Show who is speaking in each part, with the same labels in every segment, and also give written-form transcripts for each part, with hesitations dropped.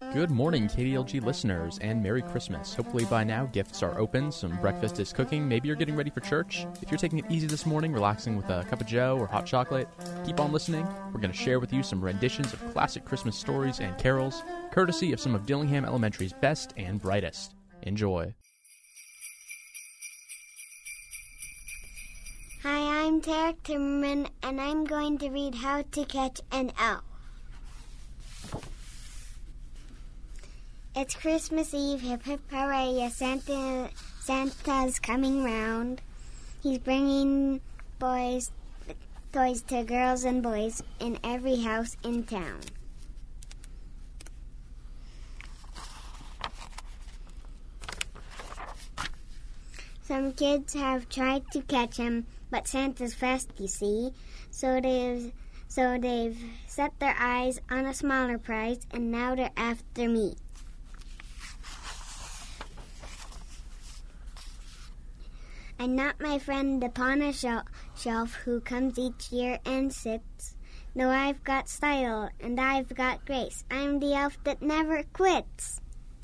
Speaker 1: Good morning, KDLG listeners, and Merry Christmas. Hopefully by now, gifts are open, some breakfast is cooking, maybe you're getting ready for church. If you're taking it easy this morning, relaxing with a cup of joe or hot chocolate, keep on listening. We're going to share with you some renditions of classic Christmas stories and carols, courtesy of some of Dillingham Elementary's best and brightest. Enjoy.
Speaker 2: Hi, I'm Tarek Timmerman, and I'm going to read How to Catch an Elf. It's Christmas Eve, hip hip hooray, Santa's coming round. He's bringing toys to girls and boys in every house in town. Some kids have tried to catch him, but Santa's fast, you see, so they've set their eyes on a smaller prize, and now they're after me. I'm not my friend upon a shelf who comes each year and sits. No, I've got style and I've got grace. I'm the elf that never quits.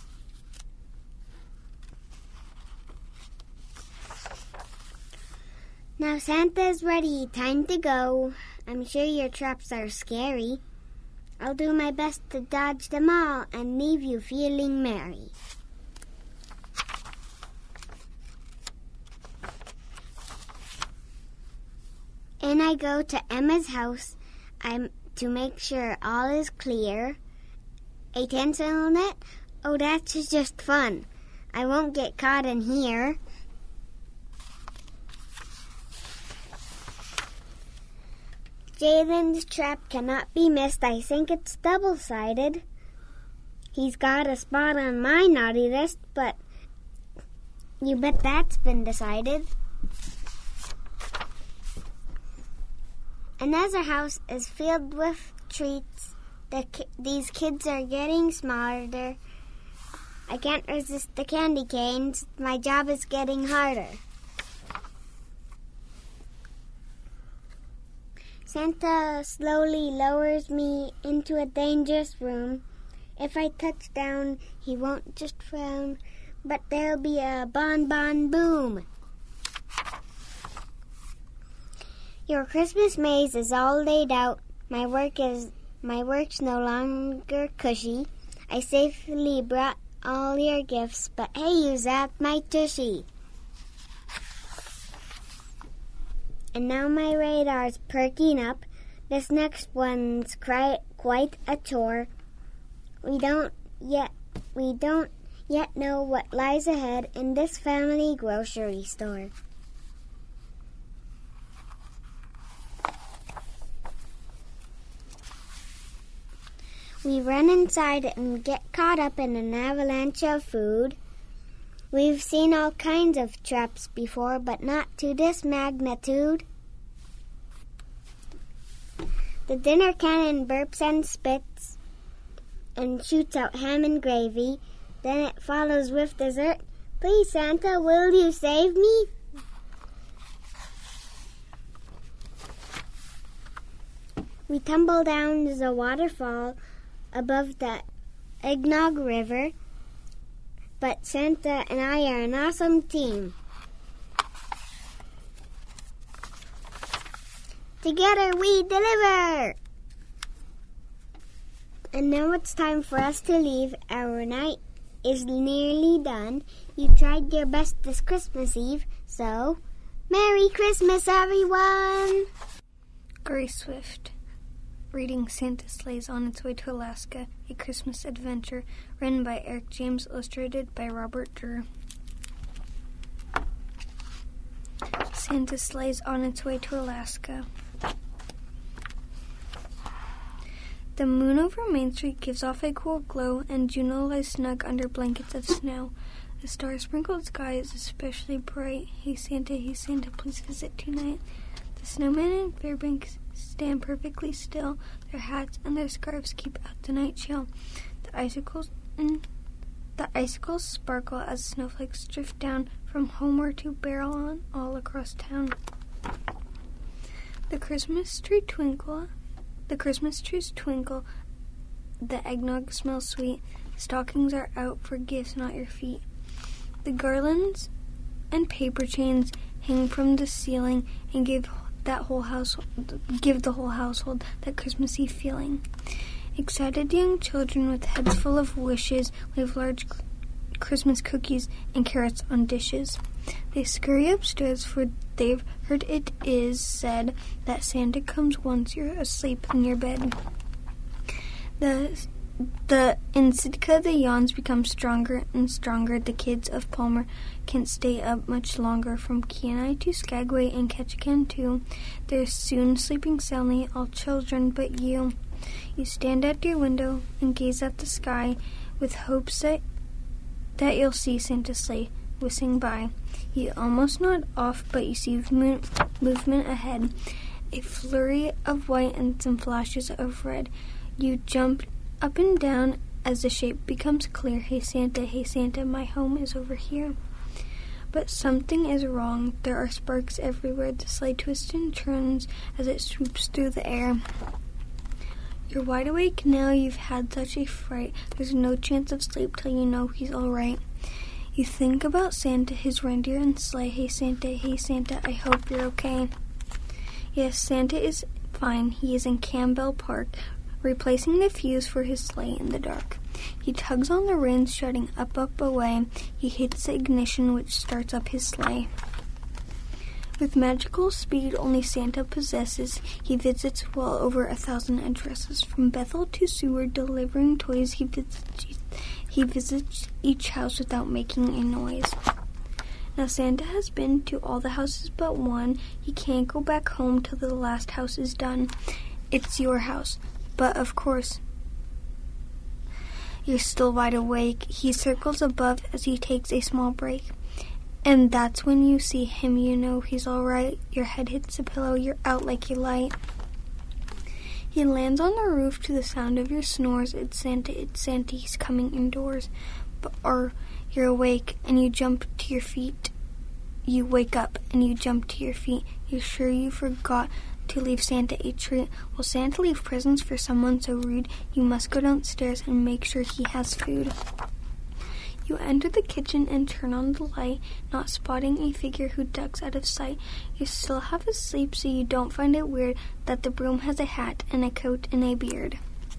Speaker 2: Now Santa's ready, time to go. I'm sure your traps are scary. I'll do my best to dodge them all and leave you feeling merry. And I go to Emma's house to make sure all is clear. A tinsel net? Oh, that's just fun. I won't get caught in here. Jalen's trap cannot be missed. I think it's double-sided. He's got a spot on my naughty list, but you bet that's been decided. Another house is filled with treats. These kids are getting smarter. I can't resist the candy canes. My job is getting harder. Santa slowly lowers me into a dangerous room. If I touch down, he won't just frown, but there'll be a bon-bon boom. Your Christmas maze is all laid out. My work's no longer cushy. I safely brought all your gifts, but hey, you zapped my tushy. And now my radar's perking up. This next one's quite a chore. We don't yet know what lies ahead in this family grocery store. We run inside and get caught up in an avalanche of food. We've seen all kinds of traps before, but not to this magnitude. The dinner cannon burps and spits and shoots out ham and gravy. Then it follows with dessert. Please, Santa, will you save me? We tumble down the waterfall above the Eggnog River, but Santa and I are an awesome team. Together we deliver! And now it's time for us to leave. Our night is nearly done. You tried your best this Christmas Eve, so Merry Christmas, everyone!
Speaker 3: Grace Swift. Reading Santa Sleighs on Its Way to Alaska, A Christmas Adventure, written by Eric James, illustrated by Robert Drew. Santa Sleighs on Its Way to Alaska. The moon over Main Street gives off a cool glow, and Juno lies snug under blankets of snow. The star-sprinkled sky is especially bright. Hey Santa, please visit tonight. The snowman and Fairbanks stand perfectly still. Their hats and their scarves keep out the night chill. The icicles sparkle as snowflakes drift down from homeward to barrel on all across town. The Christmas trees twinkle. The eggnog smells sweet. Stockings are out for gifts, not your feet. The garlands and paper chains hang from the ceiling and give the whole household that Christmassy feeling. Excited young children with heads full of wishes leave large Christmas cookies and carrots on dishes. They scurry upstairs, for they've heard it is said that Santa comes once you're asleep in your bed. In Sitka, the yawns become stronger and stronger. The kids of Palmer can't stay up much longer. From Kenai to Skagway and Ketchikan too, they're soon sleeping soundly, all children but you. You stand at your window and gaze at the sky with hopes that you'll see Santa's sleigh whizzing by. You almost nod off, but you see movement ahead, a flurry of white and some flashes of red. You jump up and down as the shape becomes clear. Hey Santa, my home is over here. But something is wrong. There are sparks everywhere. The sleigh twists and turns as it swoops through the air. You're wide awake now. You've had such a fright. There's no chance of sleep till you know he's all right. You think about Santa, his reindeer and sleigh. Hey Santa, I hope you're okay. Yes, Santa is fine. He is in Campbell Park, replacing the fuse for his sleigh in the dark. He tugs on the reins, shouting up, away. He hits the ignition, which starts up his sleigh. With magical speed only Santa possesses, he visits well over 1,000 addresses. From Bethel to Seward, delivering toys, he visits each house without making a noise. Now Santa has been to all the houses but one. He can't go back home till the last house is done. It's your house. But, of course, you're still wide awake. He circles above as he takes a small break. And that's when you see him. You know he's all right. Your head hits the pillow. You're out like a light. He lands on the roof to the sound of your snores. It's Santa. He's coming indoors. Or you're awake and you jump to your feet. You wake up and you jump to your feet. You're sure you forgot to leave Santa a treat. Will Santa leave presents for someone so rude? You must go downstairs and make sure he has food. You enter the kitchen and turn on the light, not spotting a figure who ducks out of sight. You still half asleep, so you don't find it weird that the broom has a hat and a coat and a beard.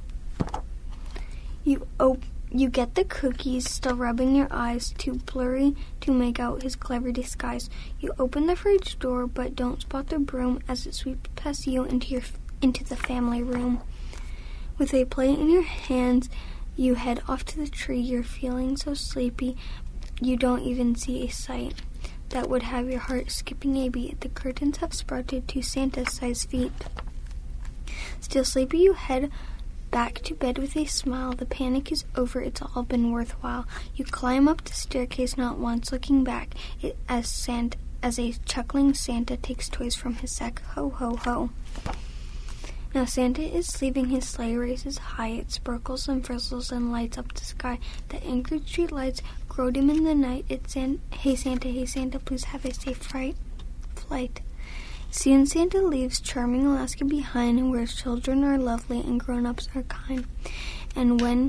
Speaker 3: You get the cookies, still rubbing your eyes, too blurry to make out his clever disguise. You open the fridge door, but don't spot the broom as it sweeps past you into the family room. With a plate in your hands, you head off to the tree. You're feeling so sleepy, you don't even see a sight that would have your heart skipping a beat. The curtains have sprouted to Santa-sized feet. Still sleepy, you head back to bed with a smile. The panic is over. It's all been worthwhile. You climb up the staircase, not once looking back, as a chuckling Santa takes toys from his sack. Ho, ho, ho. Now Santa is leaving. His sleigh races high. It sparkles and frizzles and lights up the sky. The anchored street lights grow dim in the night. Hey Santa, please have a safe flight. Soon Santa leaves charming Alaska behind, where children are lovely and grown-ups are kind. And then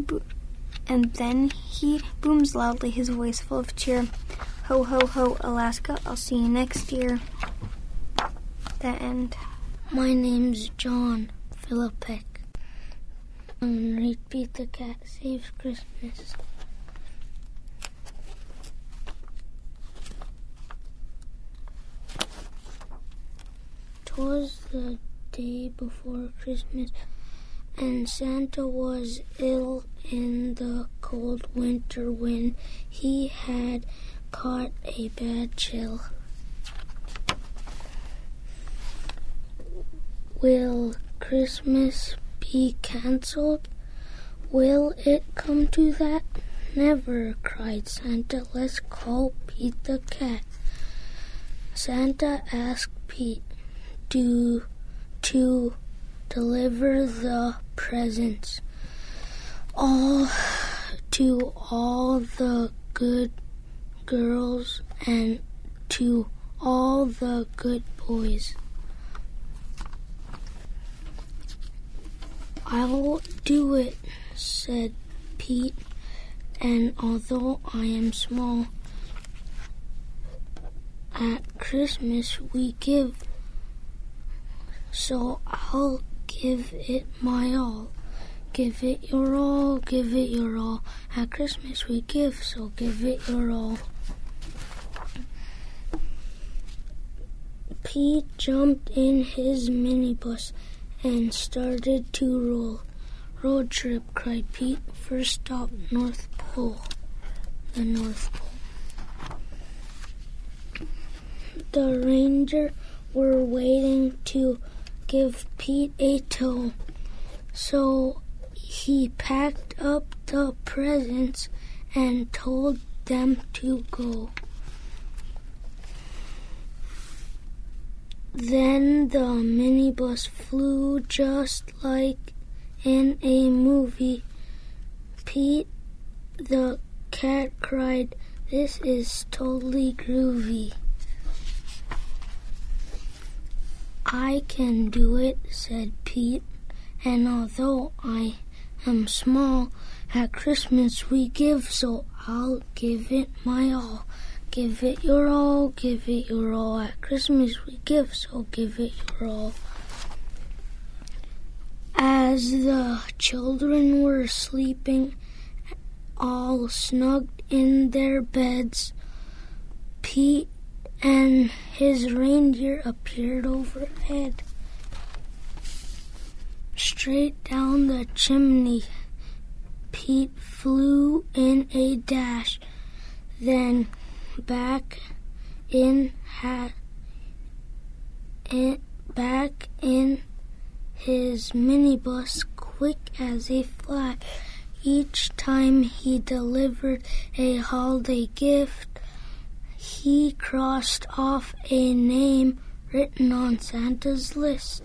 Speaker 3: he booms loudly, his voice full of cheer. Ho, ho, ho, Alaska, I'll see you next year. The end.
Speaker 4: My name's John Philippek. And read Pete the Cat Saves Christmas. 'Twas the day before Christmas, and Santa was ill in the cold winter wind. He had caught a bad chill. Will Christmas be canceled? Will it come to that? Never, cried Santa. Let's call Pete the Cat. Santa asked Pete to deliver the presents to all the good girls and to all the good boys. I'll do it, said Pete, and although I am small, at Christmas we give, so I'll give it my all. Give it your all, give it your all. At Christmas we give, so give it your all. Pete jumped in his minibus and started to roll. Road trip, cried Pete. First stop, North Pole. The North Pole. The reindeer were waiting to give Pete a tow, so he packed up the presents and told them to go. Then the minibus flew just like in a movie. Pete the cat cried, "This is totally groovy." "I can do it," said Pete, "and although I am small, at Christmas we give, so I'll give it my all. Give it your all, give it your all. At Christmas we give, so give it your all." As the children were sleeping, all snugged in their beds, Pete and his reindeer appeared overhead. Straight down the chimney, Pete flew in a dash, then back in his minibus quick as a flash. Each time he delivered a holiday gift, he crossed off a name written on Santa's list.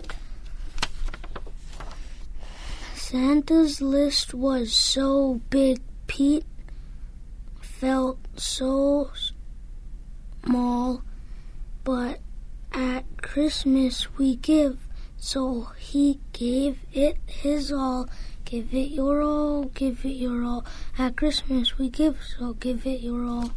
Speaker 4: Santa's list was so big, Pete felt so small, but at Christmas we give, so he gave it his all. Give it your all, give it your all. At Christmas we give, so give it your all.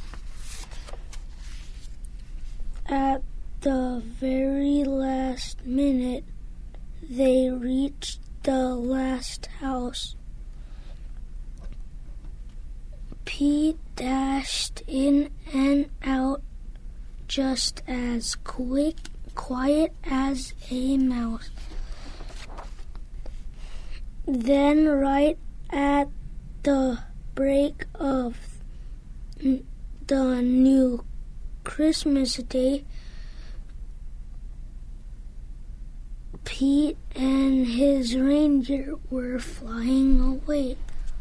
Speaker 4: At the very last minute, they reached the last house. Pete dashed in and out just as quiet as a mouse. Then right at the break of the new Christmas Day, Pete and his reindeer were flying away.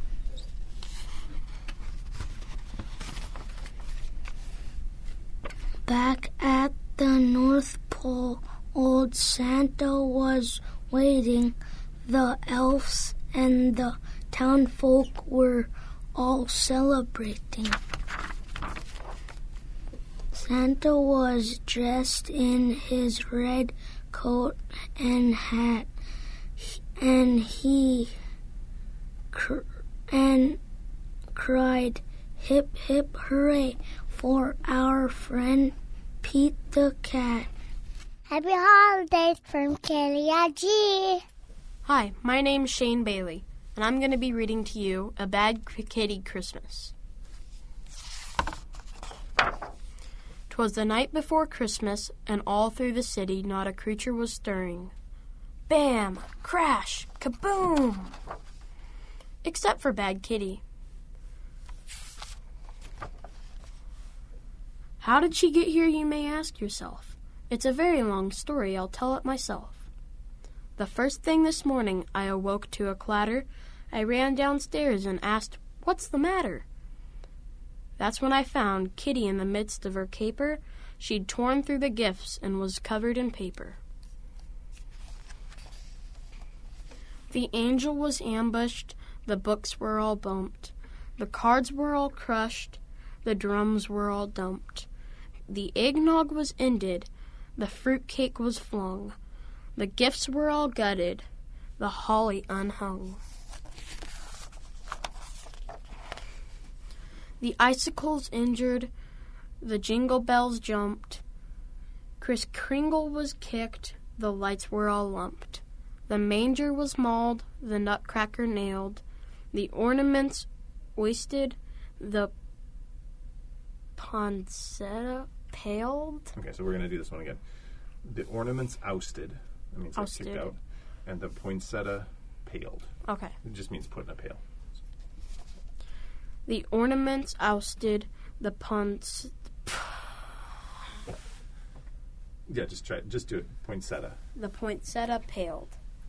Speaker 4: Back at the North Pole, old Santa was waiting. The elves and the townfolk were all celebrating. Santa was dressed in his red coat and hat, and he cried, "Hip, hip, hooray," for our friend Pete the cat.
Speaker 2: Happy holidays from Kiliaji.
Speaker 5: Hi, my name's Shane Bailey, and I'm going to be reading to you A Bad Kitty Christmas. 'Twas the night before Christmas, and all through the city not a creature was stirring. Bam! Crash! Kaboom! Except for Bad Kitty. How did she get here, you may ask yourself? It's a very long story, I'll tell it myself. The first thing this morning I awoke to a clatter. I ran downstairs and asked, "What's the matter?" That's when I found Kitty in the midst of her caper. She'd torn through the gifts and was covered in paper. The angel was ambushed, the books were all bumped, the cards were all crushed, the drums were all dumped. The eggnog was ended, the fruitcake was flung, the gifts were all gutted, the holly unhung. The icicles injured, the jingle bells jumped, Kris Kringle was kicked, the lights were all lumped. The manger was mauled, the nutcracker nailed, the ornaments wasted, the poinsettia paled.
Speaker 6: Okay, so we're going to do this one again. The ornaments ousted. That means
Speaker 5: Ousted.
Speaker 6: kicked out. And the poinsettia paled.
Speaker 5: Okay.
Speaker 6: It just means put in a pail.
Speaker 5: The ornaments ousted, the
Speaker 6: Yeah, just try it. Just do it. Poinsettia.
Speaker 5: the poinsettia paled.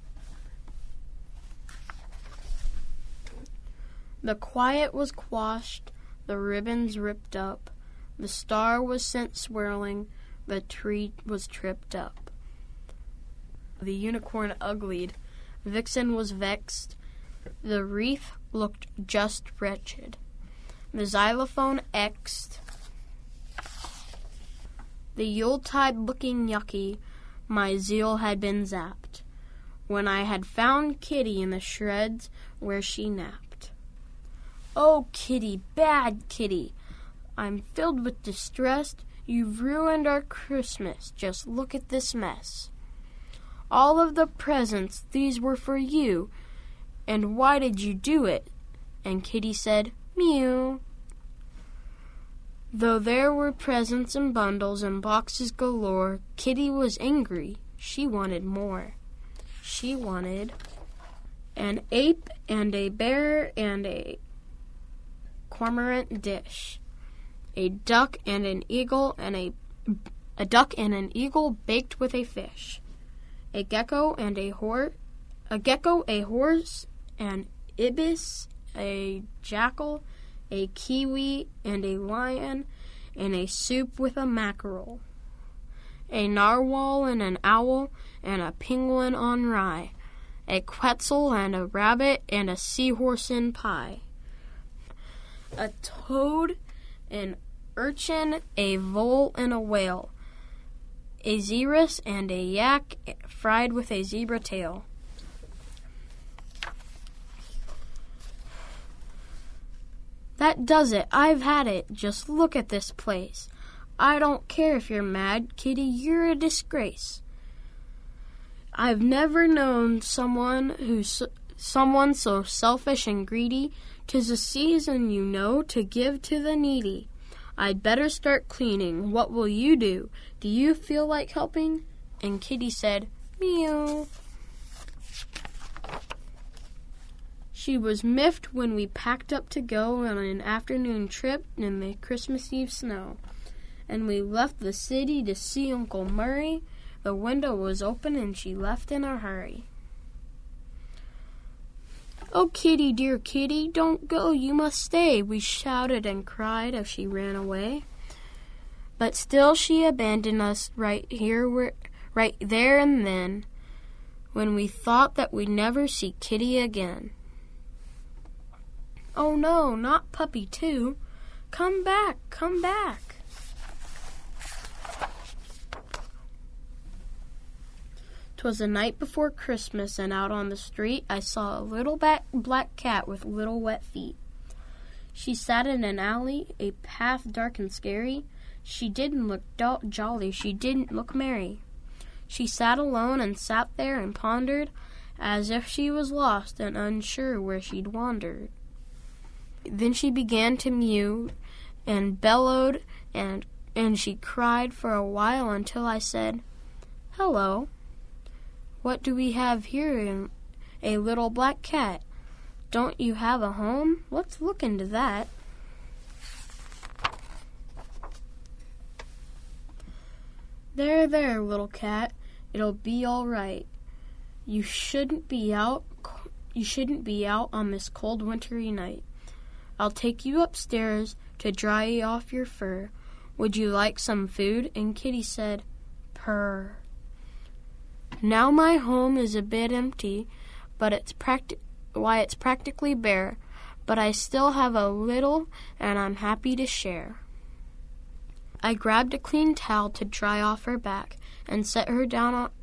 Speaker 5: The quiet was quashed, the ribbons ripped up, the star was sent swirling, the tree was tripped up. The unicorn uglied, Vixen was vexed, the wreath looked just wretched, the xylophone X'd, the Yuletide looking yucky, my zeal had been zapped, when I had found Kitty in the shreds where she napped. Oh, Kitty, bad Kitty, I'm filled with distress, you've ruined our Christmas, just look at this mess. All of the presents, these were for you, and why did you do it? And Kitty said, mew. Though there were presents and bundles and boxes galore, Kitty was angry. She wanted more. She wanted an ape and a bear and a cormorant dish, a duck and an eagle and a duck and an eagle baked with a fish, a gecko, a horse, an ibis, a jackal, a kiwi, and a lion, and a soup with a mackerel, a narwhal and an owl, and a penguin on rye, a quetzal and a rabbit, and a seahorse in pie, a toad, an urchin, a vole, and a whale, a xerus, and a yak fried with a zebra tail. That does it. I've had it. Just look at this place. I don't care if you're mad, Kitty. You're a disgrace. I've never known someone so selfish and greedy. 'Tis a season, you know, to give to the needy. I'd better start cleaning. What will you do? Do you feel like helping? And Kitty said, meow. She was miffed when we packed up to go on an afternoon trip in the Christmas Eve snow. And we left the city to see Uncle Murray. The window was open and she left in a hurry. Oh, Kitty, dear Kitty, don't go, you must stay, we shouted and cried as she ran away. But still she abandoned us right there and then, when we thought that we'd never see Kitty again. Oh no, not Puppy too. Come back, come back. 'Twas the night before Christmas, and out on the street I saw a little black cat with little wet feet. She sat in an alley, a path dark and scary. She didn't look jolly, she didn't look merry. She sat alone and sat there and pondered, as if she was lost and unsure where she'd wandered. Then she began to mew and bellowed, and she cried for a while until I said, "Hello, what do we have here? A little black cat. Don't you have a home? Let's look into that." There, little cat. It'll be all right. You shouldn't be out on this cold wintry night. I'll take you upstairs to dry off your fur. Would you like some food? And Kitty said, "Purr." Now my home is a bit empty, but it's practically bare. But I still have a little, and I'm happy to share. I grabbed a clean towel to dry off her back, and set her down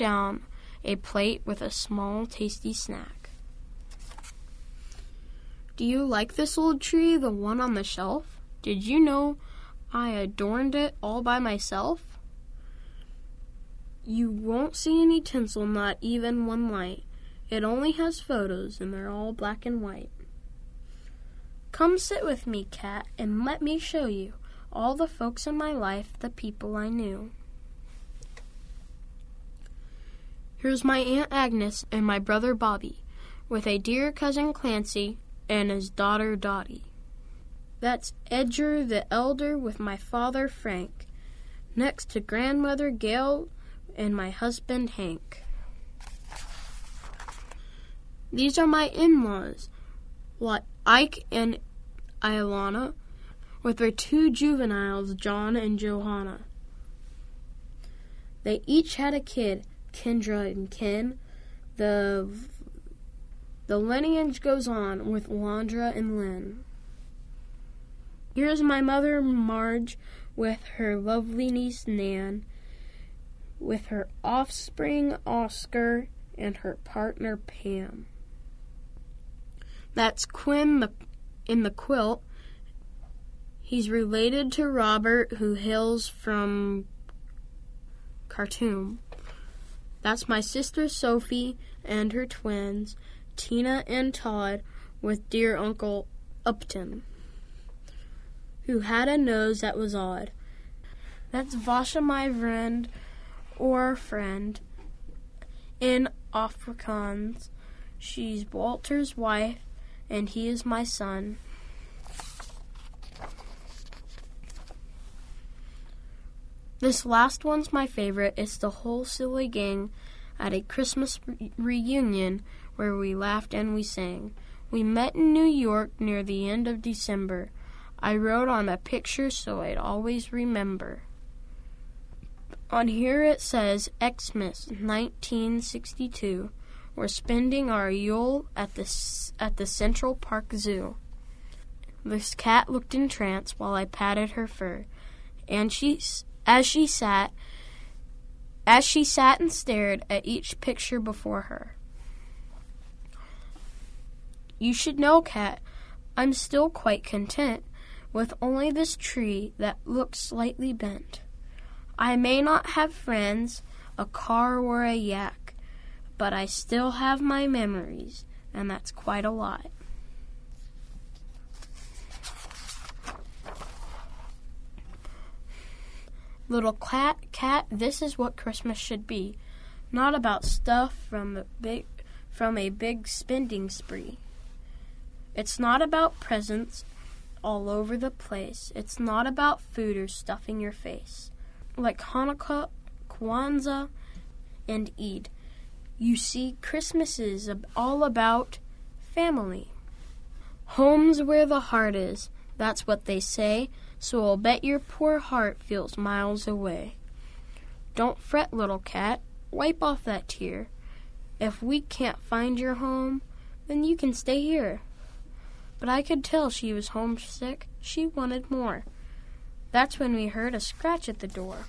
Speaker 5: a plate with a small, tasty snack. Do you like this old tree, the one on the shelf? Did you know I adorned it all by myself? You won't see any tinsel, not even one light. It only has photos, and they're all black and white. Come sit with me, Cat, and let me show you all the folks in my life, the people I knew. Here's my Aunt Agnes and my brother Bobby, with a dear cousin Clancy and his daughter Dottie. That's Edgar the elder with my father Frank, next to grandmother Gail and my husband Hank. These are my in-laws, Ike and Ilana, with their 2 juveniles, John and Johanna. They each had a kid, Kendra and Ken. The lineage goes on with Landra and Lynn. Here's my mother Marge with her lovely niece Nan, with her offspring Oscar and her partner Pam. That's Quinn in the quilt. He's related to Robert, who hails from Khartoum. That's my sister Sophie and her twins, Tina and Todd, with dear Uncle Upton, who had a nose that was odd. That's Vasha, my friend, in Afrikaans. She's Walter's wife, and he is my son. This last one's my favorite. It's the whole silly gang at a Christmas reunion where we laughed and we sang. We met in New York near the end of December. I wrote on a picture so I'd always remember. On here it says, Xmas 1962. We're spending our Yule at the Central Park Zoo. This cat looked entranced while I patted her fur, and as she sat and stared at each picture before her. You should know, Cat, I'm still quite content with only this tree that looks slightly bent. I may not have friends, a car, or a yak, but I still have my memories, and that's quite a lot. Little cat, this is what Christmas should be. Not about stuff from a big spending spree. It's not about presents all over the place. It's not about food or stuffing your face. Like Hanukkah, Kwanzaa, and Eid. You see, Christmas is all about family. Home's where the heart is, that's what they say, so I'll bet your poor heart feels miles away. Don't fret, little cat, wipe off that tear. If we can't find your home, then you can stay here. But I could tell she was homesick. She wanted more. That's when we heard a scratch at the door.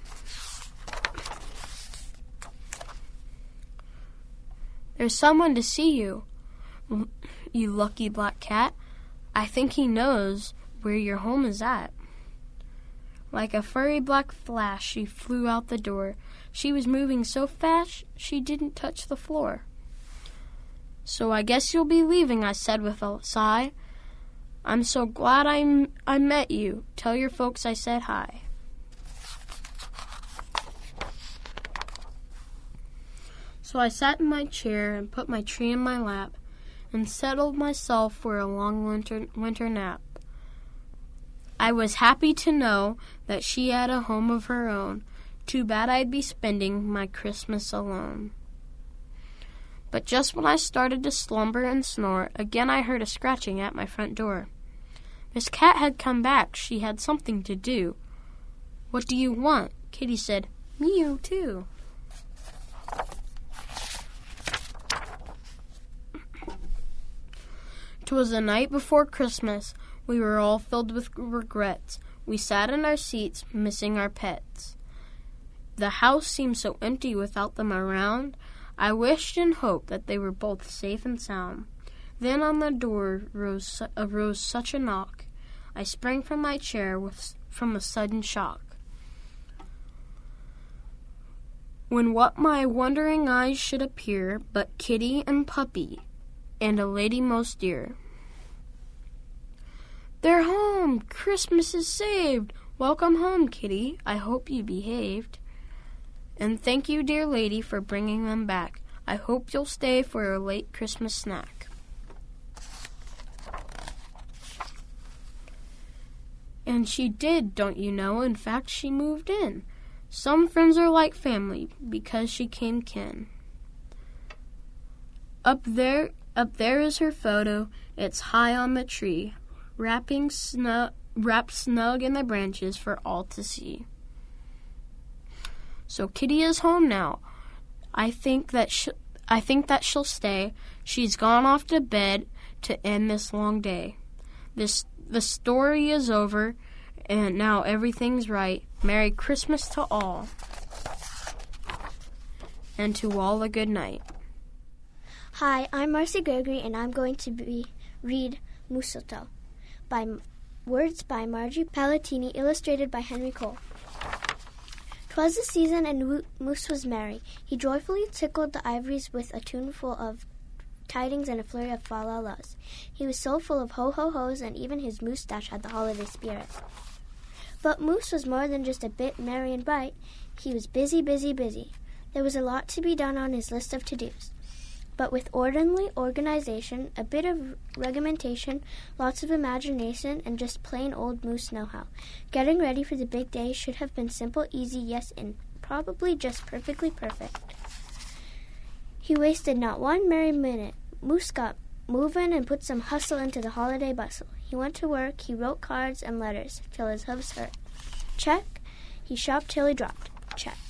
Speaker 5: There's someone to see you, you lucky black cat. I think he knows where your home is at. Like a furry black flash, she flew out the door. She was moving so fast, she didn't touch the floor. So I guess you'll be leaving, I said with a sigh. I'm so glad I met you. Tell your folks I said hi. So I sat in my chair and put my tree in my lap and settled myself for a long winter nap. I was happy to know that she had a home of her own. Too bad I'd be spending my Christmas alone. But just when I started to slumber and snore, again I heard a scratching at my front door. Miss Cat had come back. She had something to do. What do you want? Kitty said, mew too. 'Twas the night before Christmas. We were all filled with regrets. We sat in our seats, missing our pets. The house seemed so empty without them around. I wished and hoped that they were both safe and sound. Then on the door arose such a knock. I sprang from my chair from a sudden shock. When what my wondering eyes should appear but kitty and puppy, and a lady most dear. "They're home! Christmas is saved! Welcome home, kitty. I hope you behaved. And thank you, dear lady, for bringing them back. I hope you'll stay for your late Christmas snack." And she did, don't you know? In fact, she moved in. Some friends are like family because she came kin. Up there is her photo. It's high on the tree, wrapped snug in the branches for all to see. So Kitty is home now. I think that she'll stay. She's gone off to bed to end this long day. The story is over, and now everything's right. Merry Christmas to all, and to all a good night.
Speaker 7: Hi, I'm Marcy Gregory, and I'm going to read Mistletoe, words by Margie Palatini, illustrated by Henry Cole. 'Twas the season, and Moose was merry. He joyfully tickled the ivories with a tuneful of tidings and a flurry of fa-la-las. He was so full of ho-ho-hos, and even his moustache had the holiday spirit. But Moose was more than just a bit merry and bright. He was busy, busy, busy. There was a lot to be done on his list of to-dos. But with orderly organization, a bit of regimentation, lots of imagination, and just plain old Moose know-how, getting ready for the big day should have been simple, easy, yes, and probably just perfectly perfect. He wasted not one merry minute. Moose got moving and put some hustle into the holiday bustle. He went to work, he wrote cards and letters till his hooves hurt. Check. He shopped till he dropped. Check.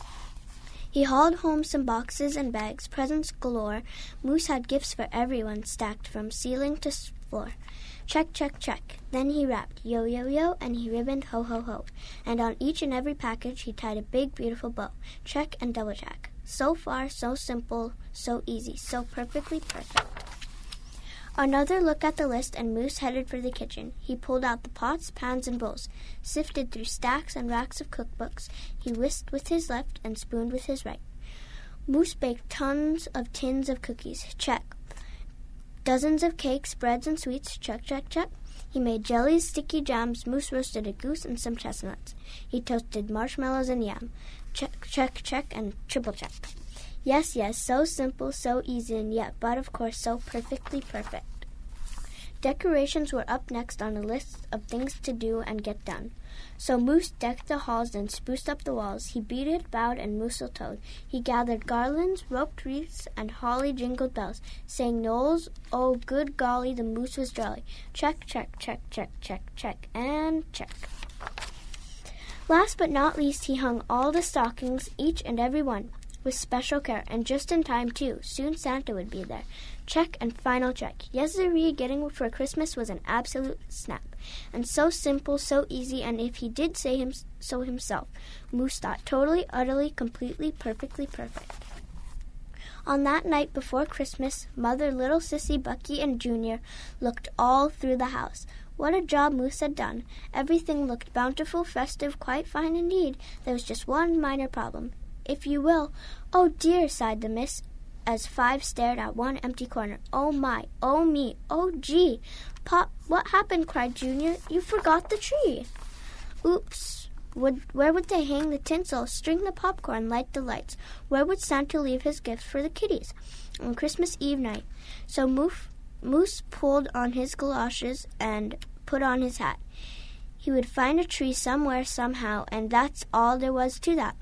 Speaker 7: He hauled home some boxes and bags, presents galore. Moose had gifts for everyone, stacked from ceiling to floor. Check, check, check. Then he rapped, yo, yo, yo, and he ribboned, ho, ho, ho. And on each and every package he tied a big, beautiful bow. Check and double check. So far, so simple, so easy, so perfectly perfect. Another look at the list, and Moose headed for the kitchen. He pulled out the pots, pans, and bowls, sifted through stacks and racks of cookbooks. He whisked with his left and spooned with his right. Moose baked tons of tins of cookies. Check. Dozens of cakes, breads, and sweets. Check, check, check. He made jellies, sticky jams. Moose roasted a goose and some chestnuts. He toasted marshmallows and yam. Check, check, check, and triple check. Yes, yes, so simple, so easy, and yet, but of course, so perfectly perfect. Decorations were up next on a list of things to do and get done. So Moose decked the halls and spruced up the walls. He beaded, bowed, and mistletoed. He gathered garlands, roped wreaths, and holly jingled bells, saying Knowles, oh, good golly, the Moose was jolly. Check, check, check, check, check, check, and check. Last but not least, he hung all the stockings, each and every one, with special care, and just in time, too. Soon Santa would be there. Check and final check. Yes-sirree, getting for Christmas was an absolute snap. And so simple, so easy, and if he did say so himself, Moose thought totally, utterly, completely, perfectly perfect. On that night before Christmas, Mother, little Sissy, Bucky, and Junior looked all through the house. What a job Moose had done. Everything looked bountiful, festive, quite fine indeed. There was just one minor problem. If you will. Oh, dear, sighed the miss, as Five stared at one empty corner. Oh, my, oh, me, oh, gee. Pop, what happened? Cried Junior. You forgot the tree. Oops. Where would they hang the tinsel, string the popcorn, light the lights? Where would Santa leave his gifts for the kiddies on Christmas Eve night? So Moose pulled on his galoshes and put on his hat. He would find a tree somewhere, somehow, and that's all there was to that.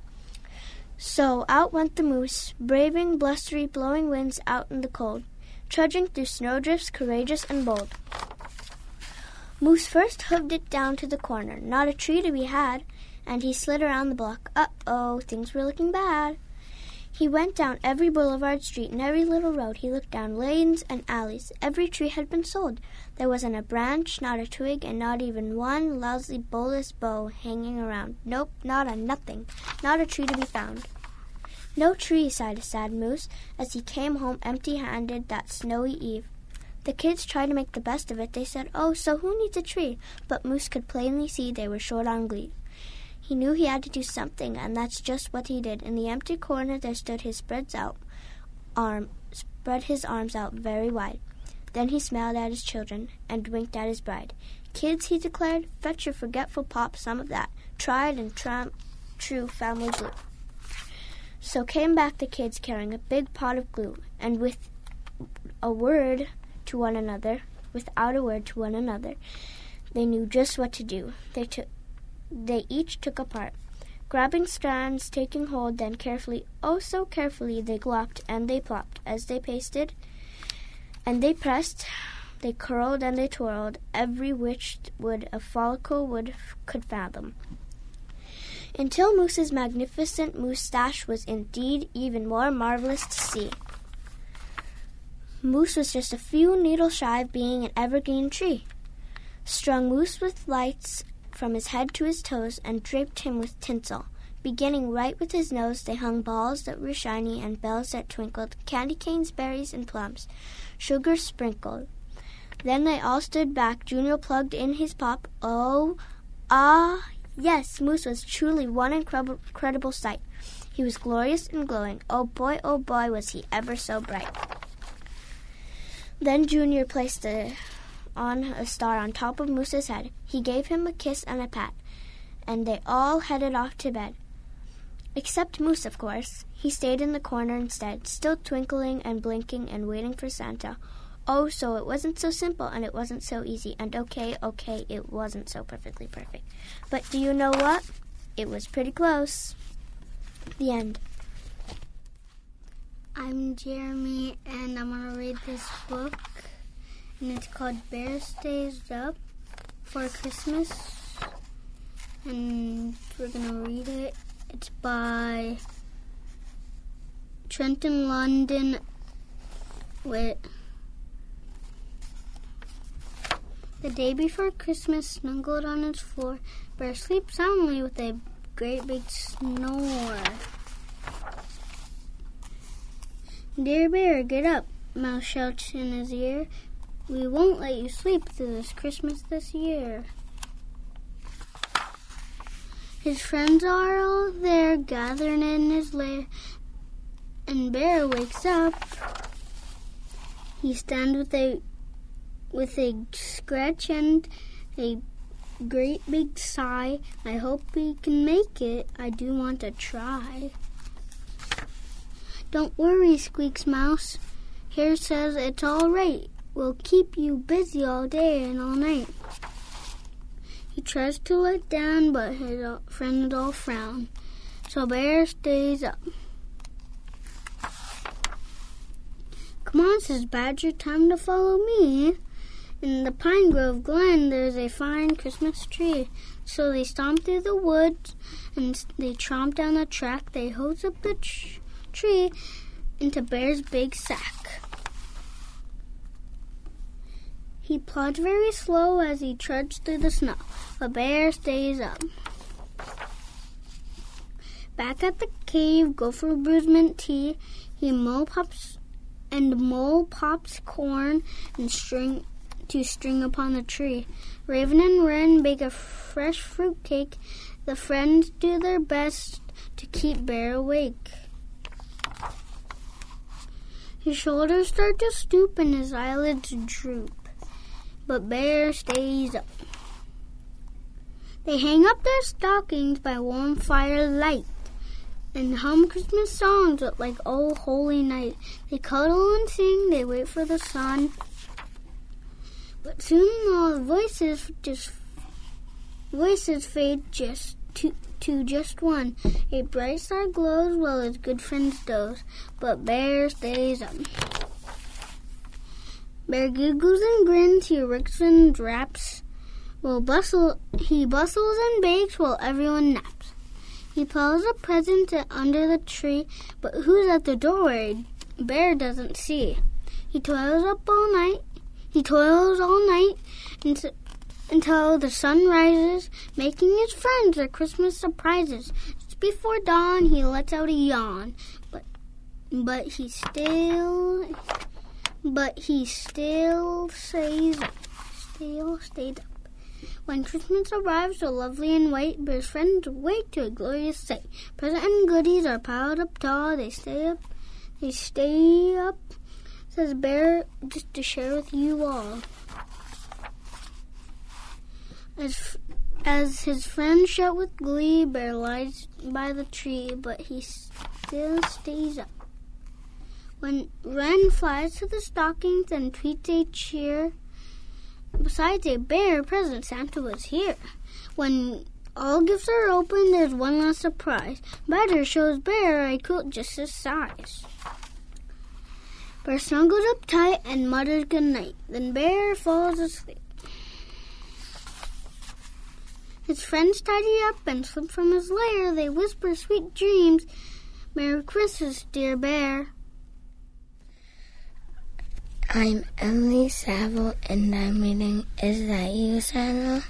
Speaker 7: So out went the Moose, braving blustery, blowing winds out in the cold, trudging through snowdrifts, courageous and bold. Moose first hoofed it down to the corner, not a tree to be had, and he slid around the block. Uh-oh, things were looking bad. He went down every boulevard, street, and every little road. He looked down lanes and alleys. Every tree had been sold. There wasn't a branch, not a twig, and not even one lousy bolus bough hanging around. Nope, not a nothing. Not a tree to be found. No tree, sighed a sad Moose, as he came home empty-handed that snowy eve. The kids tried to make the best of it. They said, "Oh, so who needs a tree?" But Moose could plainly see they were short on glee. He knew he had to do something, and that's just what he did. In the empty corner there stood his spread his arms out very wide. Then he smiled at his children and winked at his bride. "Kids," he declared, "fetch your forgetful pop some of that tried and true family glue." So came back the kids carrying a big pot of glue, and without a word to one another, they knew just what to do. They each took a part, grabbing strands, taking hold, then carefully, oh so carefully, they glopped and they plopped as they pasted, and they pressed, they curled and they twirled, every which would a follicle could fathom, until Moose's magnificent moustache was indeed even more marvelous to see. Moose was just a few needles shy of being an evergreen tree. Strung Moose with lights from his head to his toes and draped him with tinsel. Beginning right with his nose, they hung balls that were shiny and bells that twinkled, candy canes, berries, and plums, sugar sprinkled. Then they all stood back. Junior plugged in his pop. Oh, ah, yes, Moose was truly one incredible sight. He was glorious and glowing. Oh boy, was he ever so bright. Then Junior placed on a star on top of Moose's head. He gave him a kiss and a pat, and they all headed off to bed. Except Moose, of course. He stayed in the corner instead, still twinkling and blinking and waiting for Santa. Oh, so it wasn't so simple, and it wasn't so easy, and okay, it wasn't so perfectly perfect. But do you know what? It was pretty close. The end.
Speaker 4: I'm Jeremy, and I'm going to read this book, and it's called Bear Stays Up for Christmas, and we're going to read it. It's by Trenton London with the day before Christmas, snuggled on his floor, Bear sleeps soundly with a great big snore. "Dear Bear, get up," Mouse shouts in his ear. "We won't let you sleep through this Christmas this year." His friends are all there, gathering in his lair, and Bear wakes up. He stands with a scratch and a great big sigh. "I hope we can make it. I do want to try." "Don't worry," squeaks Mouse. "Hare says it's all right. We'll keep you busy all day and all night." He tries to let down, but his friends all frown. So Bear stays up. "Come on," says Badger, "time to follow me. In the Pine Grove Glen, there's a fine Christmas tree." So they stomp through the woods, and they tromp down the track. They hose up the tree into Bear's big sack. He plods very slow as he trudges through the snow, but Bear stays up. Back at the cave, Gopher brews mint tea. Mole pops corn and string upon the tree. Raven and Wren bake a fresh fruit cake. The friends do their best to keep Bear awake. His shoulders start to stoop and his eyelids droop, but Bear stays up. They hang up their stockings by warm firelight and hum Christmas songs like "Oh Holy Night." They cuddle and sing, they wait for the sun. But soon all the voices fade to just one. A bright star glows while his good friends doze, but Bear stays up. Bear giggles and grins, he ricks and raps. He bustles and bakes while everyone naps. He pulls a present under the tree, but who's at the doorway? Bear doesn't see. He toils all night until the sun rises, making his friends their Christmas surprises. Just before dawn, he lets out a yawn, but
Speaker 8: but he still stayed up. When Christmas arrives, so lovely and white, Bear's friends wake to a glorious sight. Presents and goodies are piled up tall. They stay up, says Bear, just to share with you all. As his friends shout with glee, Bear lies by the tree, but he still stays up. When Wren flies to the stockings and tweets a cheer, besides a bear, present Santa was here. When all gifts are open, there's one last surprise. Badger shows Bear a coat just his size. Bear snuggled up tight and muttered goodnight. Then Bear falls asleep. His friends tidy up and slip from his lair. They whisper sweet dreams. Merry Christmas, dear Bear.
Speaker 4: I'm Emily Saville, and I'm reading Is That You, Santa?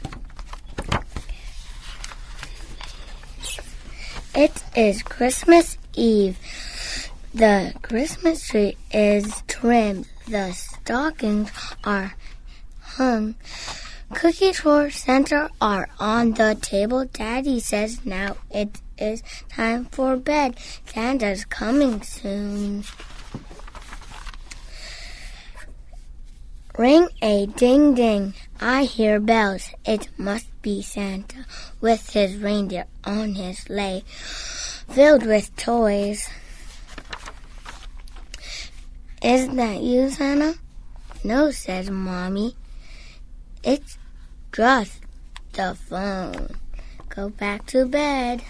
Speaker 4: It is Christmas Eve. The Christmas tree is trimmed. The stockings are hung. Cookies for Santa are on the table. Daddy says now it is time for bed. Santa's coming soon. Ring a ding ding, I hear bells. It must be Santa with his reindeer on his sleigh, filled with toys. Is that you, Santa? No, says Mommy. It's just the phone. Go back to bed.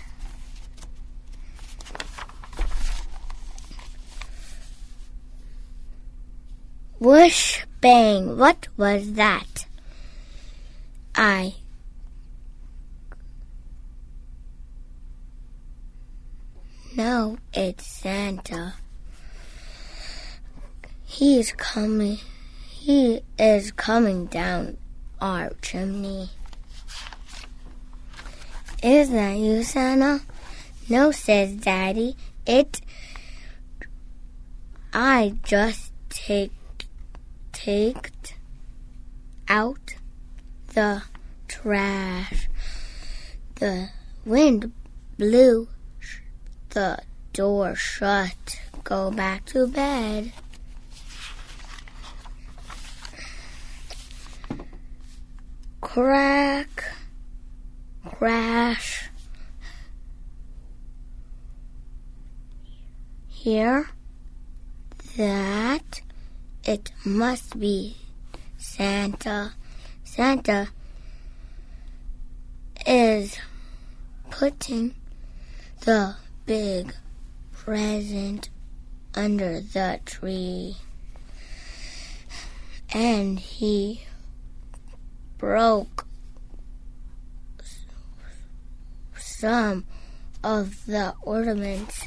Speaker 4: Whoosh, bang, what was that? No, it's Santa. He is coming down our chimney. Is that you, Santa? No, says Daddy. I just take out the trash. The wind blew the door shut. Go back to bed. Crack, crash. Hear that? It must be Santa. Santa is putting the big present under the tree. And he broke some of the ornaments.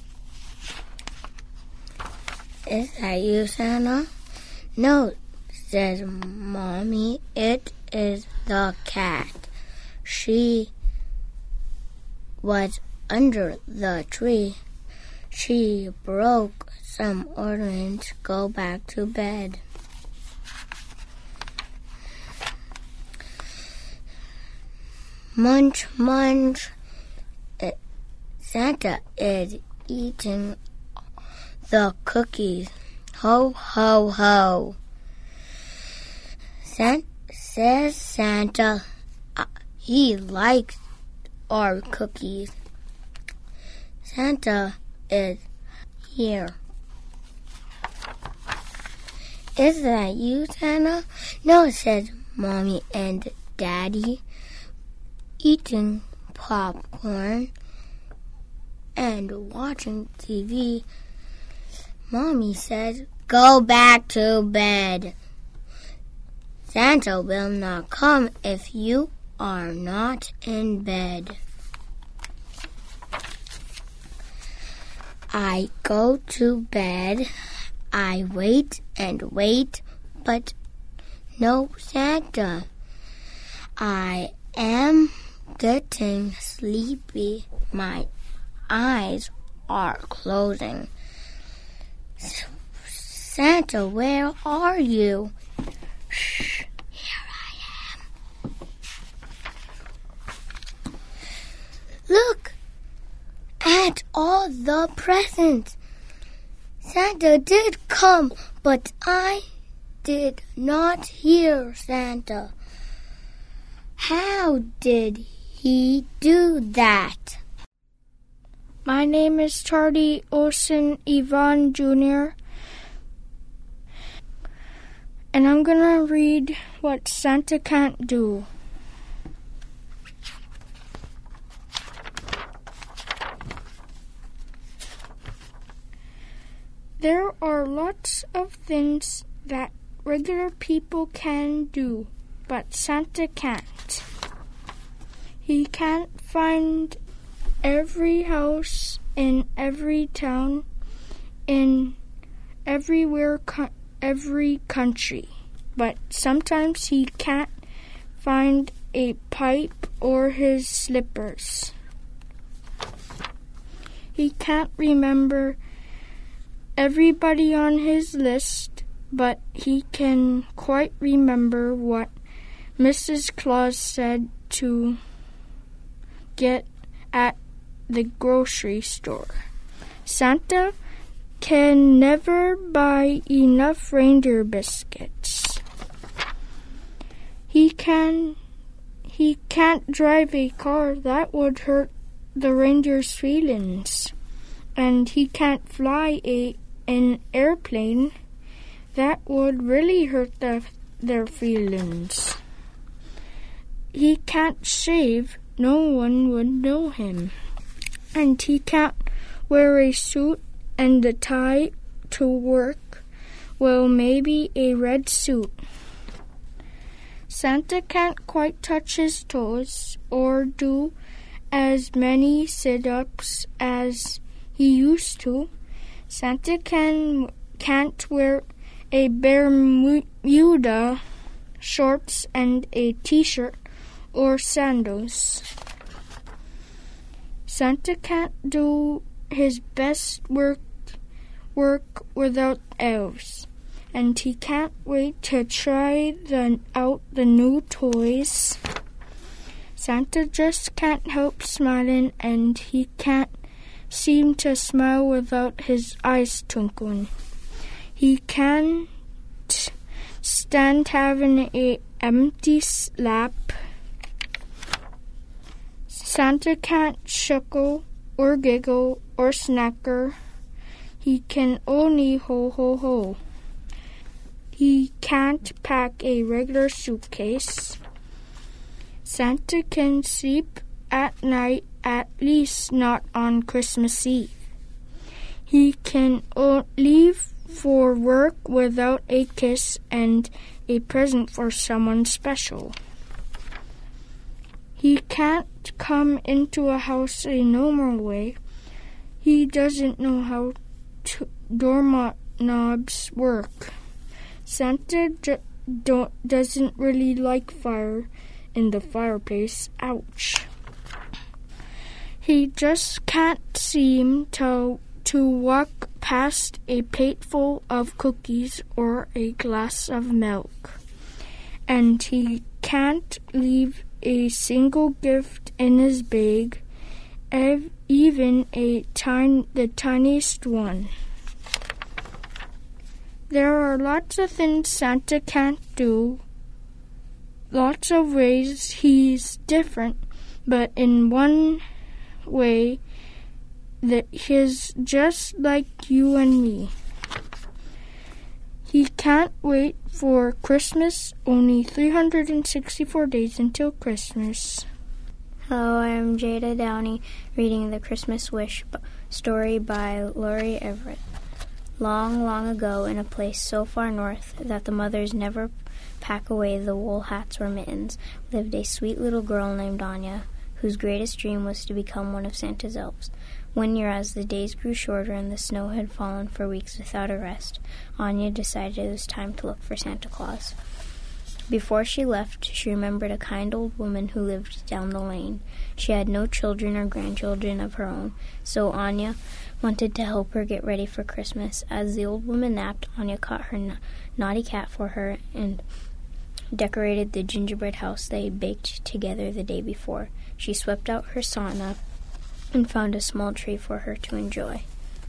Speaker 4: Is that you, Santa? No, says Mommy. It is the cat. She was under the tree. She broke some ornaments. Go back to bed. Munch, munch. Santa is eating the cookies. Ho, ho, ho. Says Santa, he likes our cookies. Santa is here. Is that you, Santa? No, says Mommy and Daddy, eating popcorn and watching TV. Mommy says, go back to bed. Santa will not come if you are not in bed. I go to bed. I wait and wait, but no Santa. I am getting sleepy. My eyes are closing. Santa, where are you? Shh, here I am. Look at all the presents. Santa did come, but I did not hear Santa. How did he do that?
Speaker 3: My name is Charlie Olsen Yvonne Jr. And I'm gonna read what Santa can't do. There are lots of things that regular people can do, but Santa can't. He can't find every house in every town in every country, but sometimes he can't find a pipe or his slippers. He can't remember everybody on his list, but he can quite remember what Mrs. Claus said to get at the grocery store. Santa can never buy enough reindeer biscuits. He can't drive a car. That would hurt the reindeer's feelings. And he can't fly an airplane. That would really hurt their feelings. He can't shave. No one would know him. And he can't wear a suit and a tie to work. Well, maybe a red suit. Santa can't quite touch his toes or do as many sit-ups as he used to. Santa can't wear a Bermuda shorts and a t-shirt or sandals. Santa can't do his best work without elves, and he can't wait to try out the new toys. Santa just can't help smiling, and he can't seem to smile without his eyes twinkling. He can't stand having an empty lap. Santa can't chuckle or giggle or snicker. He can only ho ho ho. He can't pack a regular suitcase. Santa can sleep at night, at least not on Christmas Eve. He can leave for work without a kiss and a present for someone special. He can't come into a house a normal way. He doesn't know how doorknobs work. Santa doesn't really like fire in the fireplace. Ouch. He just can't seem to walk past a plateful of cookies or a glass of milk. And he can't leave a single gift in his bag, even the tiniest one. There are lots of things Santa can't do, lots of ways he's different, but in one way that he's just like you and me. He can't wait for Christmas, only 364 days until Christmas.
Speaker 7: Hello, I am Jada Downey, reading the Christmas Wish story by Laurie Everett. Long, long ago, in a place so far north that the mothers never pack away the wool hats or mittens, lived a sweet little girl named Anya, whose greatest dream was to become one of Santa's elves. One year, as the days grew shorter and the snow had fallen for weeks without a rest, Anya decided it was time to look for Santa Claus. Before she left, she remembered a kind old woman who lived down the lane. She had no children or grandchildren of her own, so Anya
Speaker 9: wanted to help her get ready for Christmas. As the old woman napped, Anya caught her naughty cat for her and decorated the gingerbread house they had baked together the day before. She swept out her sauna and found a small tree for her to enjoy.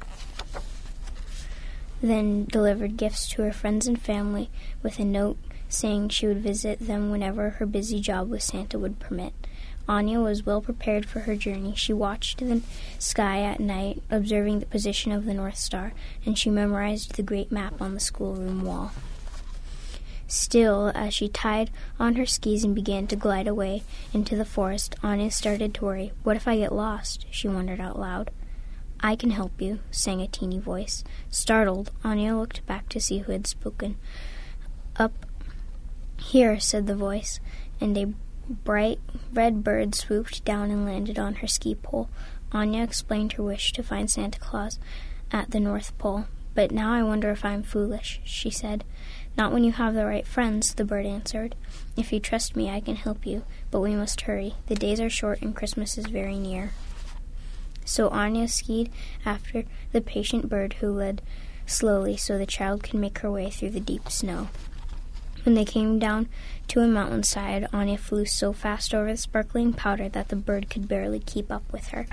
Speaker 9: Then delivered gifts to her friends and family with a note saying she would visit them whenever her busy job with Santa would permit. Anya was well prepared for her journey. She watched the sky at night, observing the position of the North Star, and she memorized the great map on the schoolroom wall. Still, as she tied on her skis and began to glide away into the forest, Anya started to worry. What if I get lost? She wondered out loud. I can help you, sang a teeny voice. Startled, Anya looked back to see who had spoken. Up here, said the voice, and a bright red bird swooped down and landed on her ski pole. Anya explained her wish to find Santa Claus at the North Pole. But now I wonder if I am foolish, she said. Not when you have the right friends, the bird answered. If you trust me, I can help you, but we must hurry. The days are short and Christmas is very near. So Anya skied after the patient bird, who led slowly so the child could make her way through the deep snow. When they came down to a mountainside, Anya flew so fast over the sparkling powder that the bird could barely keep up with her.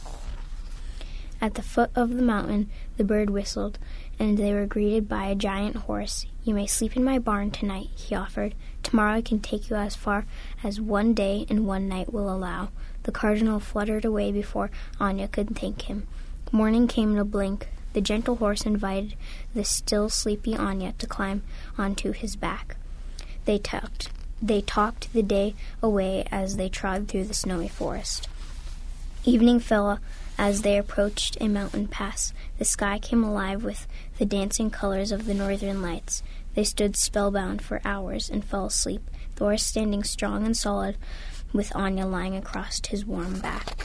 Speaker 9: At the foot of the mountain, the bird whistled, and they were greeted by a giant horse. You may sleep in my barn tonight, he offered. Tomorrow I can take you as far as 1 day and 1 night will allow. The cardinal fluttered away before Anya could thank him. Morning came in a blink. The gentle horse invited the still sleepy Anya to climb onto his back. They talked the day away as they trod through the snowy forest. Evening fell as they approached a mountain pass. The sky came alive with the dancing colors of the northern lights. They stood spellbound for hours and fell asleep, the horse standing strong and solid, with Anya lying across his warm back.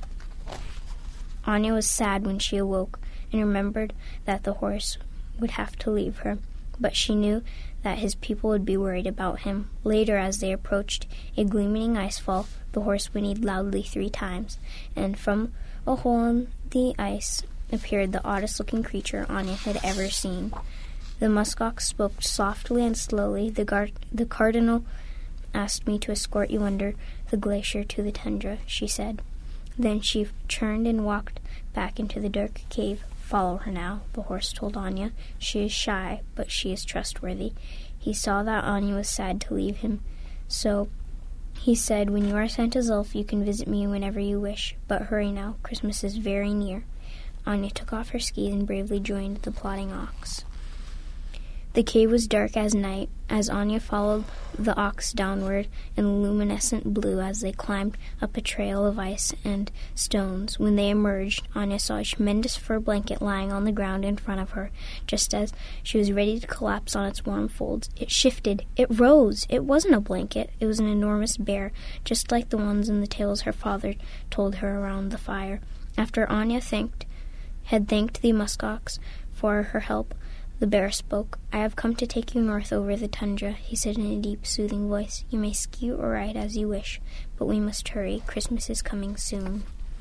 Speaker 9: Anya was sad when she awoke and remembered that the horse would have to leave her, but she knew that his people would be worried about him. Later, as they approached a gleaming icefall, the horse whinnied loudly 3 times, and from a hole in the ice appeared the oddest-looking creature Anya had ever seen. The muskox spoke softly and slowly. The cardinal asked me to escort you under the glacier to the tundra, she said. Then she turned and walked back into the dark cave. Follow her now, the horse told Anya. She is shy, but she is trustworthy. He saw that Anya was sad to leave him, so he said, when you are Santa's elf, you can visit me whenever you wish, but hurry now, Christmas is very near. Anya took off her skis and bravely joined the plodding ox. The cave was dark as night, as Anya followed the ox downward in luminescent blue as they climbed up a trail of ice and stones. When they emerged, Anya saw a tremendous fur blanket lying on the ground in front of her. Just as she was ready to collapse on its warm folds, it shifted. It rose. It wasn't a blanket. It was an enormous bear, just like the ones in the tales her father told her around the fire. After Anya had thanked the muskox for her help, the bear spoke. I have come to take you north over the tundra, he said in a deep, soothing voice. You may ski or ride as you wish, but we must hurry. Christmas is coming soon.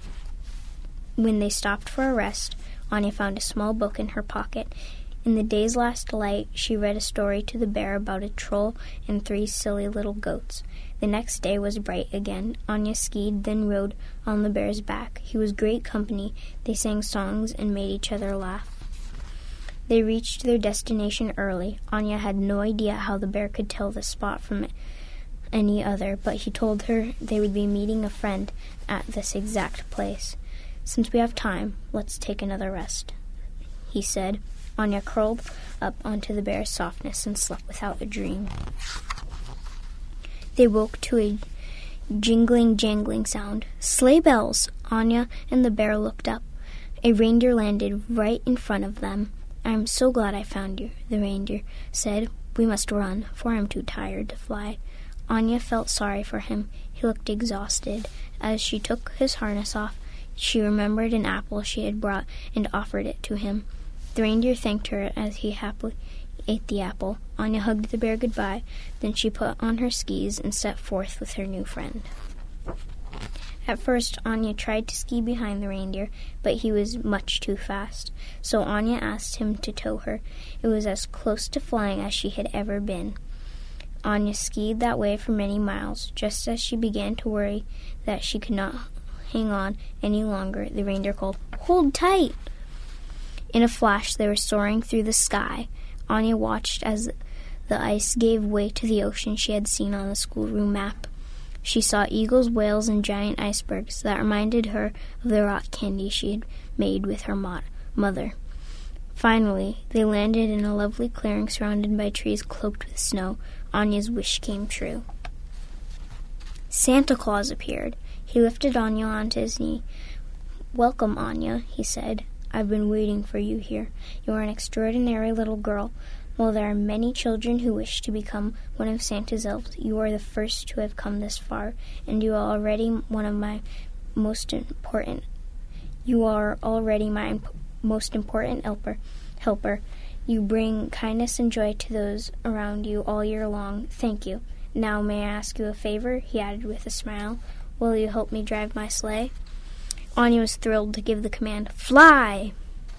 Speaker 9: When they stopped for a rest, Anya found a small book in her pocket. In the day's last light, she read a story to the bear about a troll and 3 silly little goats. The next day was bright again. Anya skied, then rode on the bear's back. He was great company. They sang songs and made each other laugh. They reached their destination early. Anya had no idea how the bear could tell the spot from any other, but he told her they would be meeting a friend at this exact place. Since we have time, let's take another rest, he said. Anya curled up onto the bear's softness and slept without a dream. They woke to a jingling, jangling sound. Sleigh bells! Anya and the bear looked up. A reindeer landed right in front of them. I am so glad I found you, the reindeer said. We must run, for I am too tired to fly. Anya felt sorry for him. He looked exhausted. As she took his harness off, she remembered an apple she had brought and offered it to him. The reindeer thanked her as he happily ate the apple. Anya hugged the bear goodbye. Then she put on her skis and set forth with her new friend. At first, Anya tried to ski behind the reindeer, but he was much too fast. So Anya asked him to tow her. It was as close to flying as she had ever been. Anya skied that way for many miles. Just as she began to worry that she could not hang on any longer, the reindeer called, "Hold tight!" In a flash, they were soaring through the sky. Anya watched as the ice gave way to the ocean she had seen on the schoolroom map. She saw eagles, whales, and giant icebergs that reminded her of the rock candy she had made with her mother. Finally, they landed in a lovely clearing surrounded by trees cloaked with snow. Anya's wish came true. Santa Claus appeared. He lifted Anya onto his knee. "Welcome, Anya," he said. "I've been waiting for you here. You are an extraordinary little girl. While there are many children who wish to become one of Santa's elves, you are the first to have come this far, and you are already my most important helper. You bring kindness and joy to those around you all year long. Thank you. Now may I ask you a favor?" he added with a smile. "Will you help me drive my sleigh?" Anya was thrilled to give the command, "Fly!"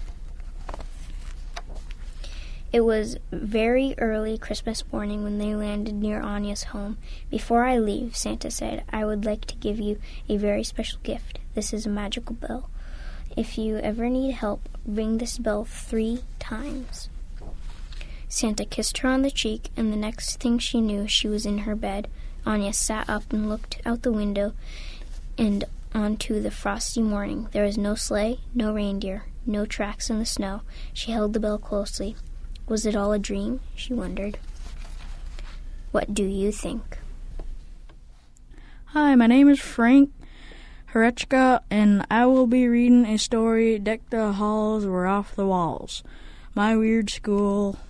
Speaker 9: It was very early Christmas morning when they landed near Anya's home. "Before I leave," Santa said, "I would like to give you a very special gift. This is a magical bell. If you ever need help, ring this bell 3 times. Santa kissed her on the cheek, and the next thing she knew, she was in her bed. Anya sat up and looked out the window and onto the frosty morning. There was no sleigh, no reindeer, no tracks in the snow. She held the bell closely. Was it all a dream? She wondered. What do you think?
Speaker 10: Hi, my name is Frank Herechka, and I will be reading a story, Deck the Halls Were Off the Walls. My Weird School.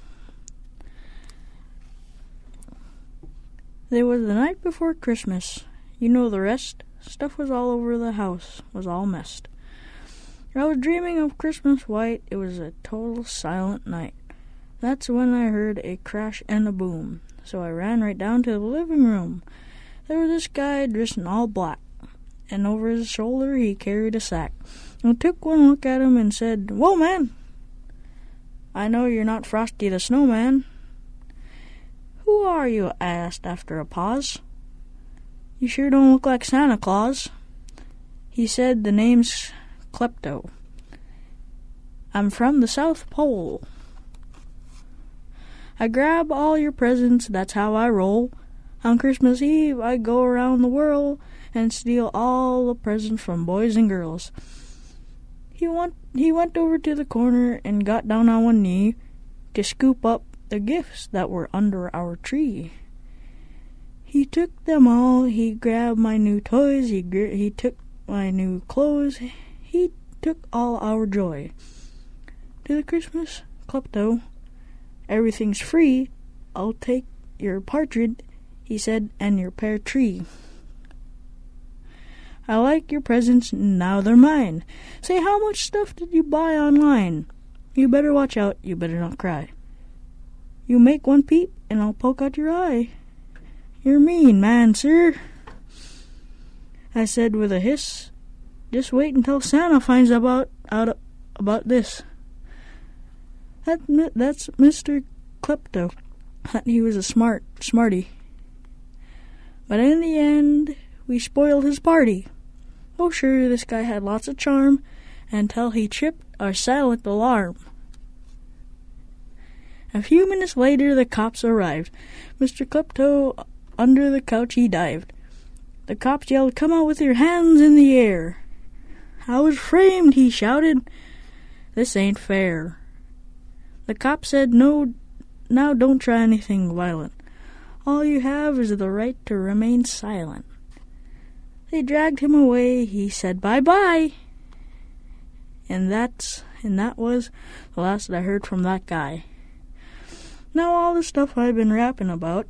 Speaker 10: It was the night before Christmas. You know the rest. Stuff was all over the house, was all messed. I was dreaming of Christmas white. It was a total silent night. That's when I heard a crash and a boom. So I ran right down to the living room. There was this guy dressed in all black, and over his shoulder he carried a sack. I took one look at him and said, "Whoa, man! I know you're not Frosty the Snowman." "Who are you?" I asked after a pause. "You sure don't look like Santa Claus." He said, "The name's Klepto. I'm from the South Pole. I grab all your presents, that's how I roll. On Christmas Eve, I go around the world and steal all the presents from boys and girls." He went over to the corner and got down on one knee to scoop up the gifts that were under our tree. He took them all. He grabbed my new toys. He took my new clothes. He took all our joy. To the Christmas Klepto, "Everything's free. I'll take your partridge," he said, "and your pear tree. I like your presents, now they're mine. Say, how much stuff did you buy online? You better watch out, you better not cry. You make one peep, and I'll poke out your eye. You're mean, man, sir," I said with a hiss. "Just wait until Santa finds out about this." That's Mr. Klepto. He was a smarty. But in the end, we spoiled his party. Oh, sure, this guy had lots of charm until he tripped our silent alarm. A few minutes later, the cops arrived. Mr. Klepto, under the couch he dived. The cops yelled, "Come out with your hands in the air." "I was framed," he shouted. "This ain't fair." The cop said, "No, now don't try anything violent. All you have is the right to remain silent." They dragged him away. He said bye-bye. And that was the last I heard from that guy. Now all the stuff I've been rapping about,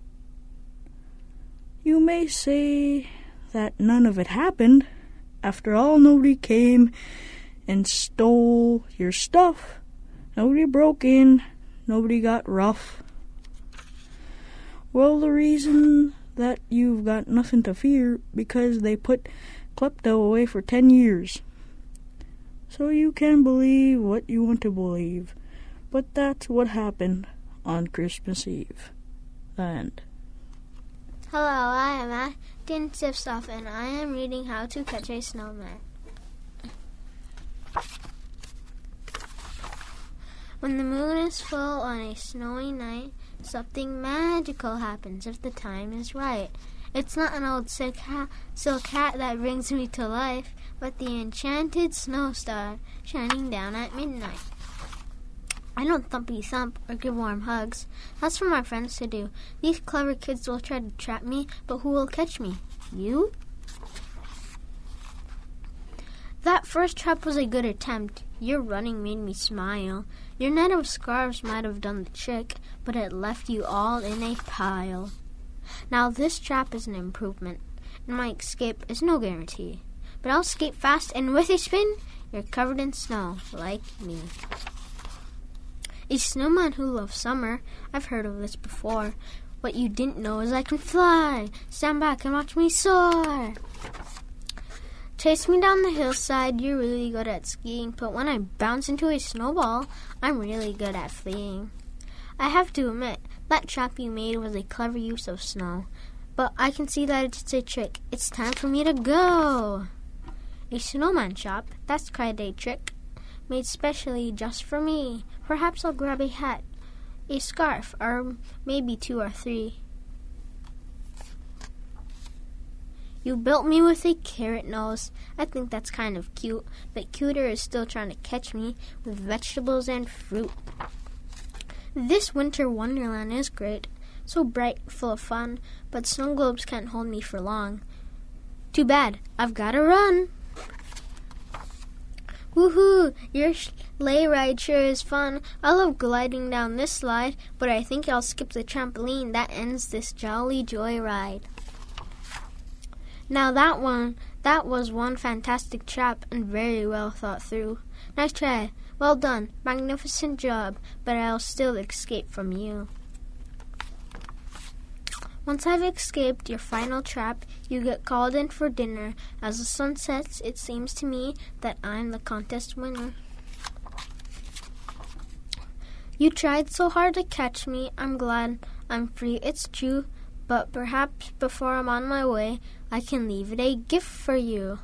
Speaker 10: you may say that none of it happened. After all, nobody came and stole your stuff. Nobody broke in. Nobody got rough. Well, the reason that you've got nothing to fear, because they put klepto away for 10 years. So you can believe what you want to believe, but that's what happened on Christmas Eve. The end.
Speaker 7: Hello, I am Ashton Sifsoff, and I am reading How to Catch a Snowman. When the moon is full on a snowy night, something magical happens if the time is right. It's not an old silk hat that brings me to life, but the enchanted snow star shining down at midnight. I don't thumpy thump or give warm hugs. That's for my friends to do. These clever kids will try to trap me, but who will catch me? You? That first trap was a good attempt. Your running made me smile. Your net of scarves might have done the trick, but it left you all in a pile. Now this trap is an improvement, and my escape is no guarantee. But I'll escape fast, and with a spin, you're covered in snow, like me. A snowman who loves summer. I've heard of this before. What you didn't know is I can fly. Stand back and watch me soar. Chase me down the hillside, you're really good at skiing, but when I bounce into a snowball, I'm really good at fleeing. I have to admit, that trap you made was a clever use of snow, but I can see that it's a trick. It's time for me to go. A snowman shop, that's quite a trick, made specially just for me. Perhaps I'll grab a hat, a scarf, or maybe 2 or 3. You built me with a carrot nose. I think that's kind of cute, but cuter is still trying to catch me with vegetables and fruit. This winter wonderland is great, so bright, full of fun, but snow globes can't hold me for long. Too bad, I've gotta run. Woohoo, your sleigh ride sure is fun. I love gliding down this slide, but I think I'll skip the trampoline that ends this jolly joy ride. Now that was one fantastic trap and very well thought through. Nice try, well done, magnificent job, but I'll still escape from you. Once I've escaped your final trap, you get called in for dinner. As the sun sets, it seems to me that I'm the contest winner. You tried so hard to catch me, I'm glad I'm free, it's true, but perhaps before I'm on my way, I can leave it a gift for you.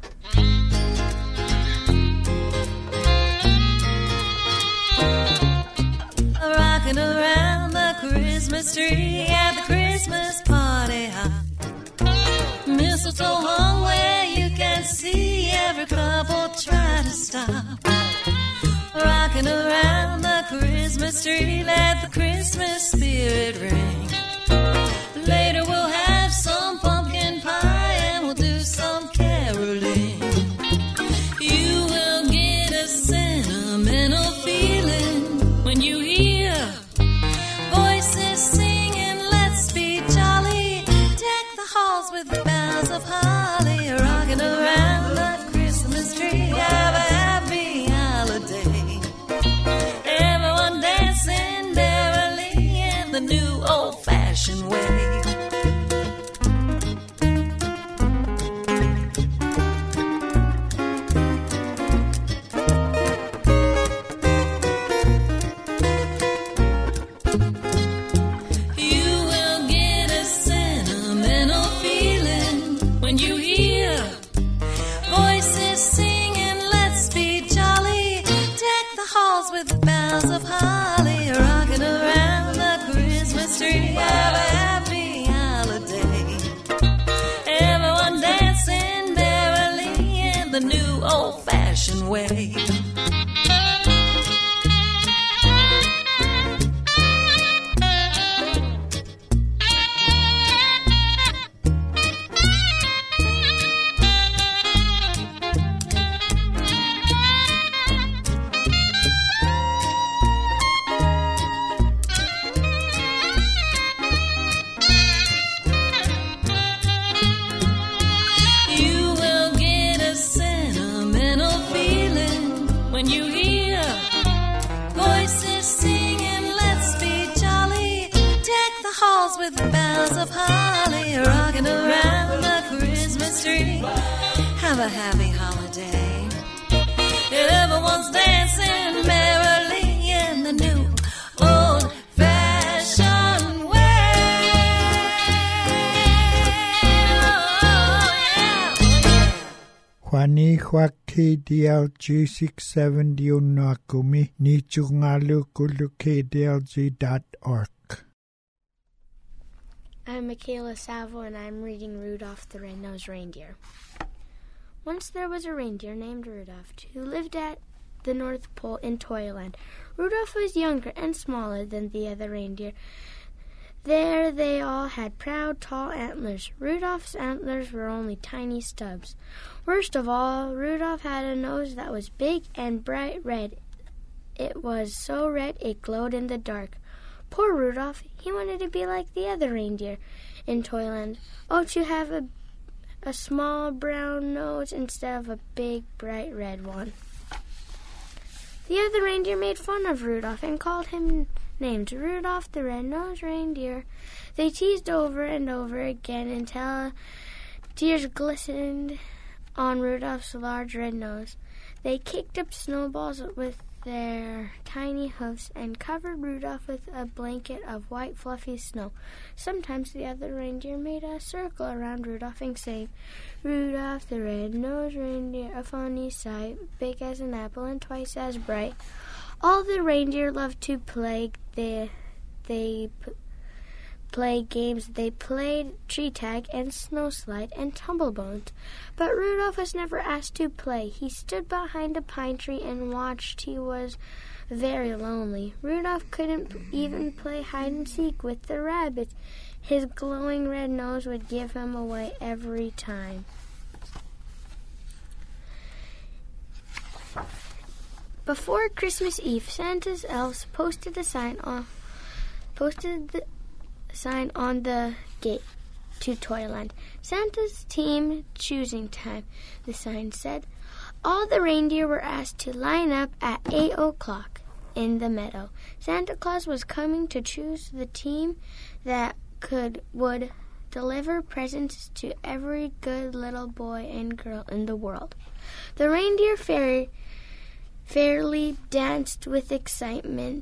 Speaker 11: Rocking around the Christmas tree at the Christmas party hop. Mistletoe hung where you can see every couple try to stop. Rocking around the Christmas tree, let the Christmas spirit ring. Later we'll have some pumpkin pie and we'll do some caroling. You will get a sentimental feeling when you hear voices singing, let's be jolly. Deck the halls with boughs of holly. Rocking around the Christmas tree, have a happy holiday. Everyone dancing merrily in the new old-fashioned way. Way. With boughs of holly, rocking around the Christmas tree. have a happy holiday. Everyone's dancing merrily in the new old-fashioned way. Oh, yeah.
Speaker 12: Juani Joaquin DLG67 Nakumi Nichungalu KDLG.org.
Speaker 7: I'm Michaela Savo, and I'm reading Rudolph the Red-Nosed Reindeer. Once there was a reindeer named Rudolph who lived at the North Pole in Toyland. Rudolph was younger and smaller than the other reindeer. There they all had proud, tall antlers. Rudolph's antlers were only tiny stubs. Worst of all, Rudolph had a nose that was big and bright red. It was so red it glowed in the dark. Poor Rudolph, he wanted to be like the other reindeer in Toyland. Oh, to have a small brown nose instead of a big, bright red one. The other reindeer made fun of Rudolph and called him names. Rudolph the Red-Nosed Reindeer. They teased over and over again until tears glistened on Rudolph's large red nose. They kicked up snowballs with their tiny hoofs and covered Rudolph with a blanket of white fluffy snow. Sometimes the other reindeer made a circle around Rudolph and sang, Rudolph the Red-Nosed Reindeer, a funny sight, big as an apple and twice as bright. All the reindeer loved to play. They played games. They played tree tag and snow slide and tumble bones. But Rudolph was never asked to play. He stood behind a pine tree and watched. He was very lonely. Rudolph couldn't even play hide and seek with the rabbits. His glowing red nose would give him away every time. Before Christmas Eve, Santa's elves posted the sign on the gate to Toyland. Santa's team choosing time, the sign said. All the reindeer were asked to line up at 8 o'clock in the meadow. Santa Claus was coming to choose the team that would deliver presents to every good little boy and girl in the world. The reindeer fairly danced with excitement.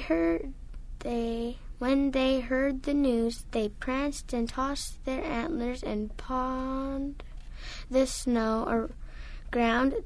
Speaker 7: When they heard the news, they pranced and tossed their antlers and pawed the snow ground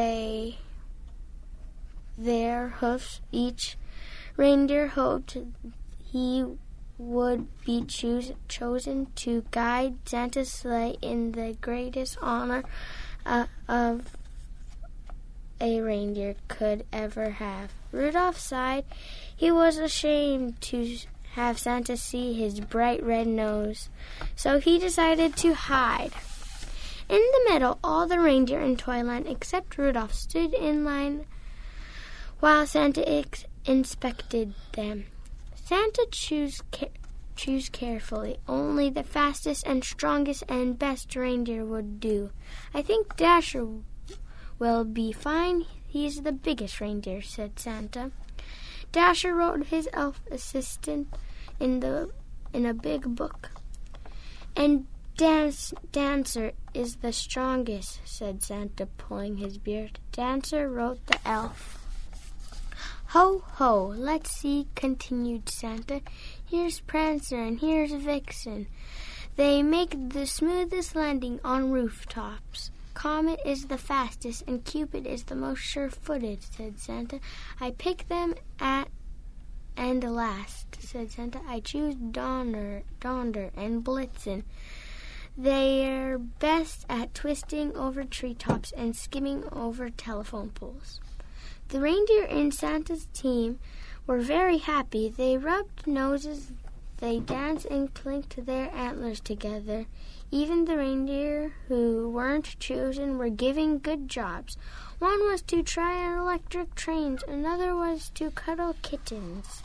Speaker 7: their hoofs. Each reindeer hoped he would be chosen to guide Santa's sleigh in the greatest honor of a reindeer could ever have. Rudolph sighed. He was ashamed to have Santa see his bright red nose, so he decided to hide. In the meadow, all the reindeer in Toyland except Rudolph stood in line while Santa inspected them. Santa chose carefully. Only the fastest and strongest and best reindeer would do. I think Dasher will be fine. He's the biggest reindeer, said Santa. Dasher wrote his elf assistant in a big book. And Dancer is the strongest, said Santa, pulling his beard. Dancer wrote the elf. Ho, ho, let's see, continued Santa. Here's Prancer and here's Vixen. They make the smoothest landing on rooftops. Comet is the fastest and Cupid is the most sure-footed, said Santa. I pick them and last, said Santa. I choose Donder and Blitzen. They're best at twisting over treetops and skimming over telephone poles. The reindeer in Santa's team were very happy. They rubbed noses, they danced and clinked their antlers together. Even the reindeer who weren't chosen were giving good jobs. One was to try electric trains, another was to cuddle kittens.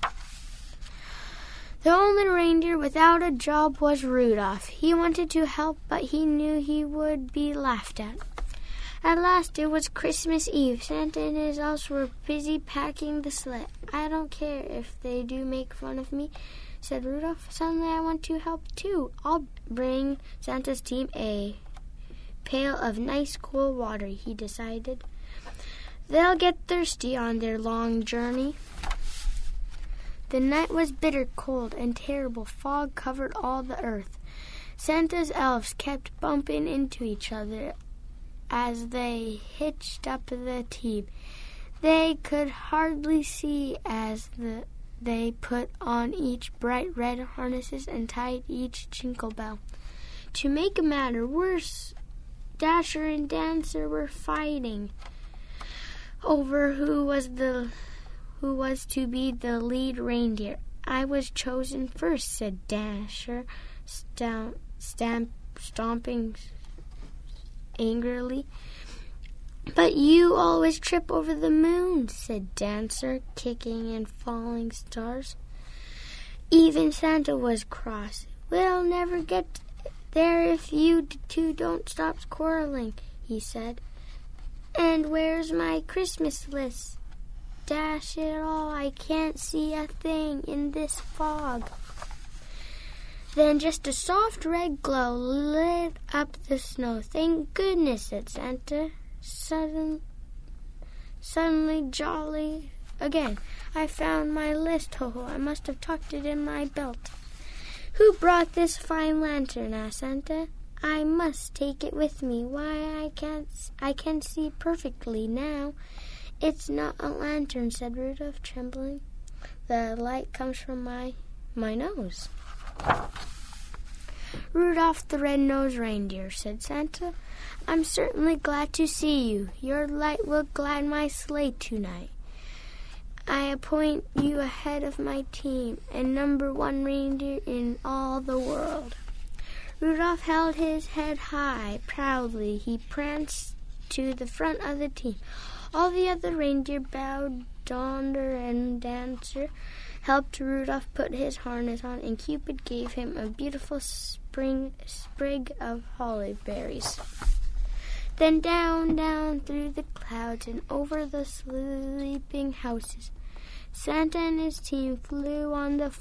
Speaker 7: The only reindeer without a job was Rudolph. He wanted to help, but he knew he would be laughed at. At last it was Christmas Eve. Santa and his elves were busy packing the sleigh. I don't care if they do make fun of me, said Rudolph. Suddenly I want to help too. I'll bring Santa's team a pail of nice cool water, he decided. They'll get thirsty on their long journey. The night was bitter cold, and terrible fog covered all the earth. Santa's elves kept bumping into each other as they hitched up the team. They could hardly see as they put on each bright red harnesses and tied each jingle bell. To make matter worse, Dasher and Dancer were fighting over who was to be the lead reindeer. I was chosen first, said Dasher, stomping angrily. But you always trip over the moon, said Dancer, kicking and falling stars. Even Santa was cross. We'll never get there if you two don't stop quarreling, he said. And where's my Christmas list? Dash it all, I can't see a thing in this fog. Then just a soft red glow lit up the snow. Thank goodness, said Santa, suddenly jolly again. I found my list. Ho-ho, I must have tucked it in my belt. Who brought this fine lantern? asked Santa. I must take it with me. Why, I can see perfectly now. It's not a lantern, said Rudolph, trembling. The light comes from my nose. Rudolph the Red-Nosed Reindeer, said Santa. I'm certainly glad to see you. Your light will glad my sleigh tonight. I appoint you ahead of my team and number one reindeer in all the world. Rudolph held his head high. Proudly he pranced to the front of the team. All the other reindeer bowed. Donder and Dancer helped Rudolph put his harness on, and Cupid gave him a beautiful sprig of holly berries. Then down, down through the clouds and over the sleeping houses, Santa and his team flew on that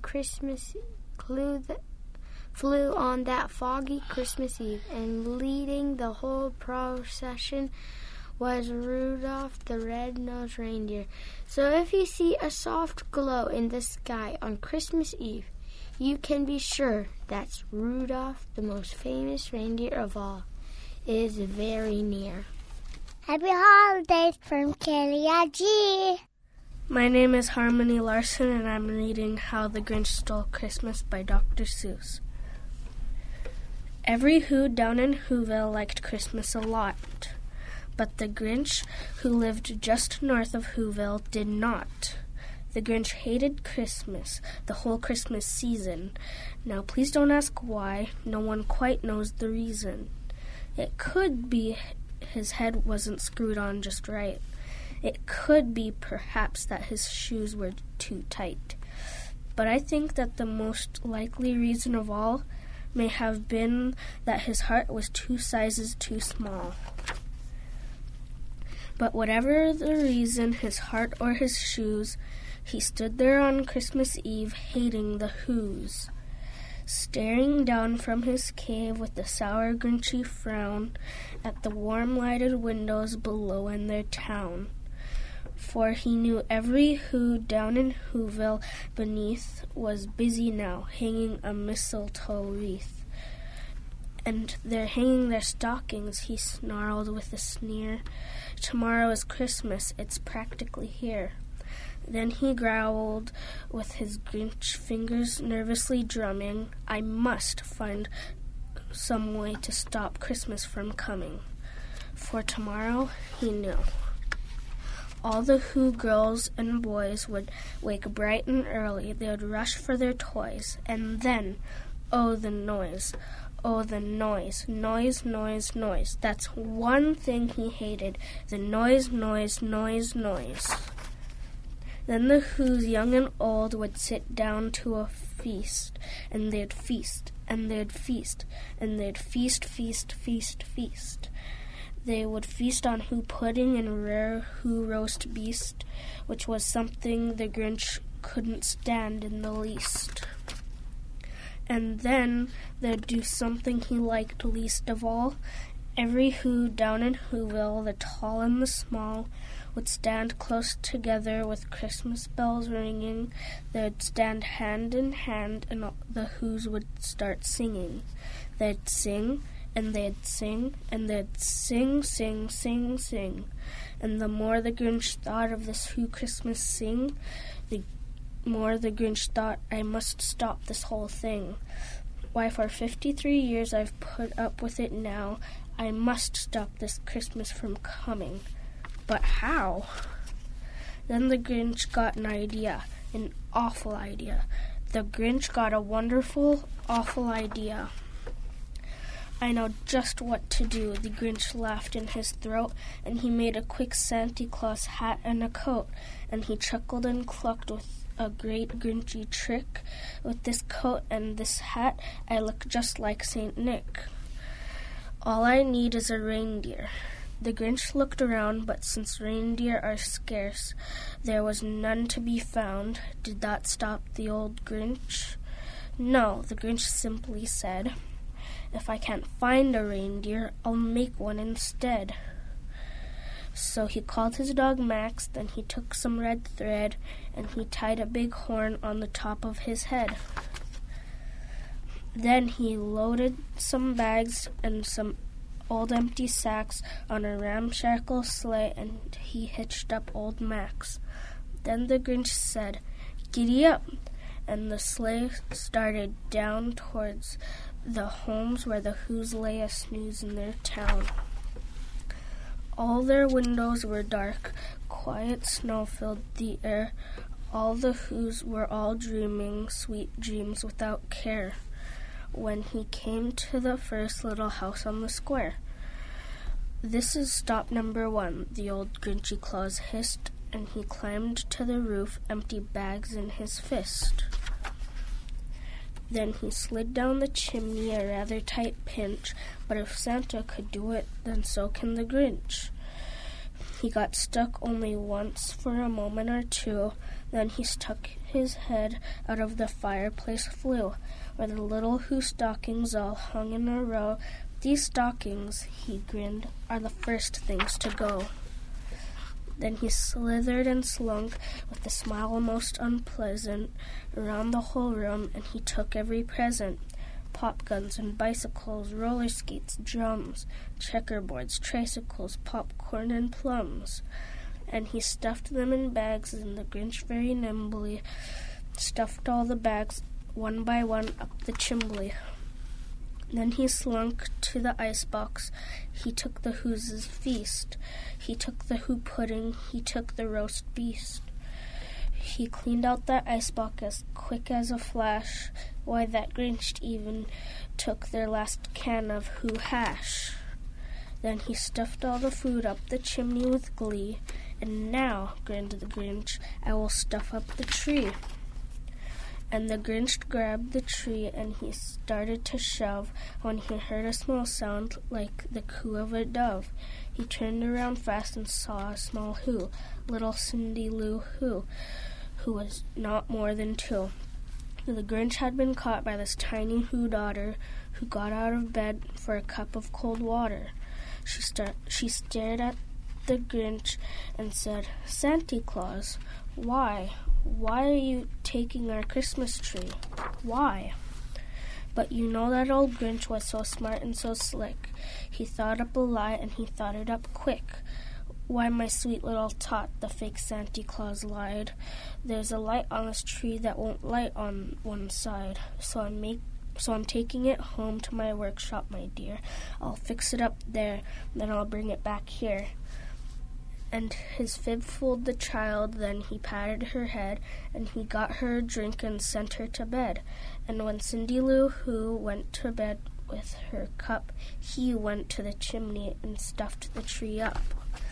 Speaker 7: foggy Christmas Eve, and leading the whole procession was Rudolph the Red-Nosed Reindeer. So if you see a soft glow in the sky on Christmas Eve, you can be sure that's Rudolph, the most famous reindeer of all, is very near.
Speaker 2: Happy holidays from Kelly G.
Speaker 3: My name is Harmony Larson, and I'm reading How the Grinch Stole Christmas by Dr. Seuss. Every Who down in Whoville liked Christmas a lot, but the Grinch, who lived just north of Whoville, did not. The Grinch hated Christmas, the whole Christmas season. Now, please don't ask why. No one quite knows the reason. It could be his head wasn't screwed on just right. It could be perhaps that his shoes were too tight. But I think that the most likely reason of all may have been that his heart was 2 sizes too small. But whatever the reason, his heart or his shoes, he stood there on Christmas Eve hating the Whos, staring down from his cave with a sour, grinchy frown at the warm-lighted windows below in their town. For he knew every Who down in Whoville beneath was busy now, hanging a mistletoe wreath. And they're hanging their stockings, he snarled with a sneer. Tomorrow is Christmas, it's practically here. Then he growled with his Grinch fingers nervously drumming, I must find some way to stop Christmas from coming. For tomorrow, he knew. All the Who girls and boys would wake bright and early. They would rush for their toys. And then, oh, the noise. Oh, the noise. Noise, noise, noise. That's one thing he hated. The noise, noise, noise, noise. Then the Whos, young and old, would sit down to a feast. And they'd feast. And they'd feast. And they'd feast, feast, feast, feast. They would feast on Who pudding and rare Who roast beast, which was something the Grinch couldn't stand in the least. And then they'd do something he liked least of all, Every Who down in Whoville, the tall and the small, would stand close together with Christmas bells ringing. They'd stand hand in hand, and the Whos would start singing. They'd sing, and they'd sing, and they'd sing, sing, sing, sing. And the more the Grinch thought of this Who Christmas sing, the more the Grinch thought, I must stop this whole thing. Why, for 53 years I've put up with it now. I must stop this Christmas from coming. But how? Then the Grinch got an idea, an awful idea. The Grinch got a wonderful, awful idea. I know just what to do. The Grinch laughed in his throat, and he made a quick Santa Claus hat and a coat, and he chuckled and clucked with a great Grinchy trick. With this coat and this hat, I look just like Saint Nick. All I need is a reindeer. The Grinch looked around, but since reindeer are scarce, there was none to be found. Did that stop the old Grinch? No, the Grinch simply said, if I can't find a reindeer, I'll make one instead. So he called his dog Max, then he took some red thread, and he tied a big horn on the top of his head. Then he loaded some bags and some old empty sacks on a ramshackle sleigh, and he hitched up old Max. Then the Grinch said, "Giddy up!" and the sleigh started down towards the homes where the Whos lay a snooze in their town. All their windows were dark, quiet snow filled the air. All the Whos were all dreaming sweet dreams without care. When he came to the first little house on the square. "This is stop number 1, the old Grinchy Claus hissed, and he climbed to the roof, empty bags in his fist. Then he slid down the chimney, a rather tight pinch, but if Santa could do it, then so can the Grinch. He got stuck only once for a moment or two, then he stuck his head out of the fireplace flue, where the little Who stockings all hung in a row. These stockings, he grinned, are the first things to go. Then he slithered and slunk, with a smile most unpleasant, around the whole room, and he took every present. Pop guns and bicycles, roller skates, drums, checkerboards, tricycles, popcorn, and plums. And he stuffed them in bags, and the Grinch very nimbly stuffed all the bags, one by one, up the chimbley. Then he slunk to the icebox. He took the Who's feast. He took the Who pudding. He took the roast beast. He cleaned out that icebox as quick as a flash. Why, that Grinch even took their last can of Who hash. Then he stuffed all the food up the chimney with glee. And now, grinned the Grinch, I will stuff up the tree. And the Grinch grabbed the tree and he started to shove when he heard a small sound like the coo of a dove. He turned around fast and saw a small Who, little Cindy Lou Who was not more than 2. The Grinch had been caught by this tiny Who daughter, who got out of bed for a cup of cold water. She stared at the Grinch and said, "Santa Claus, why? Why are you taking our Christmas tree? Why?" But you know that old Grinch was so smart and so slick. He thought up a lie, and he thought it up quick. "Why, my sweet little tot," the fake Santa Claus lied, "there's a light on this tree that won't light on one side. So I'm taking it home to my workshop, my dear. I'll fix it up there, then I'll bring it back here." And his fib fooled the child, then he patted her head, and he got her a drink and sent her to bed. And when Cindy Lou Who went to bed with her cup, he went to the chimney and stuffed the tree up.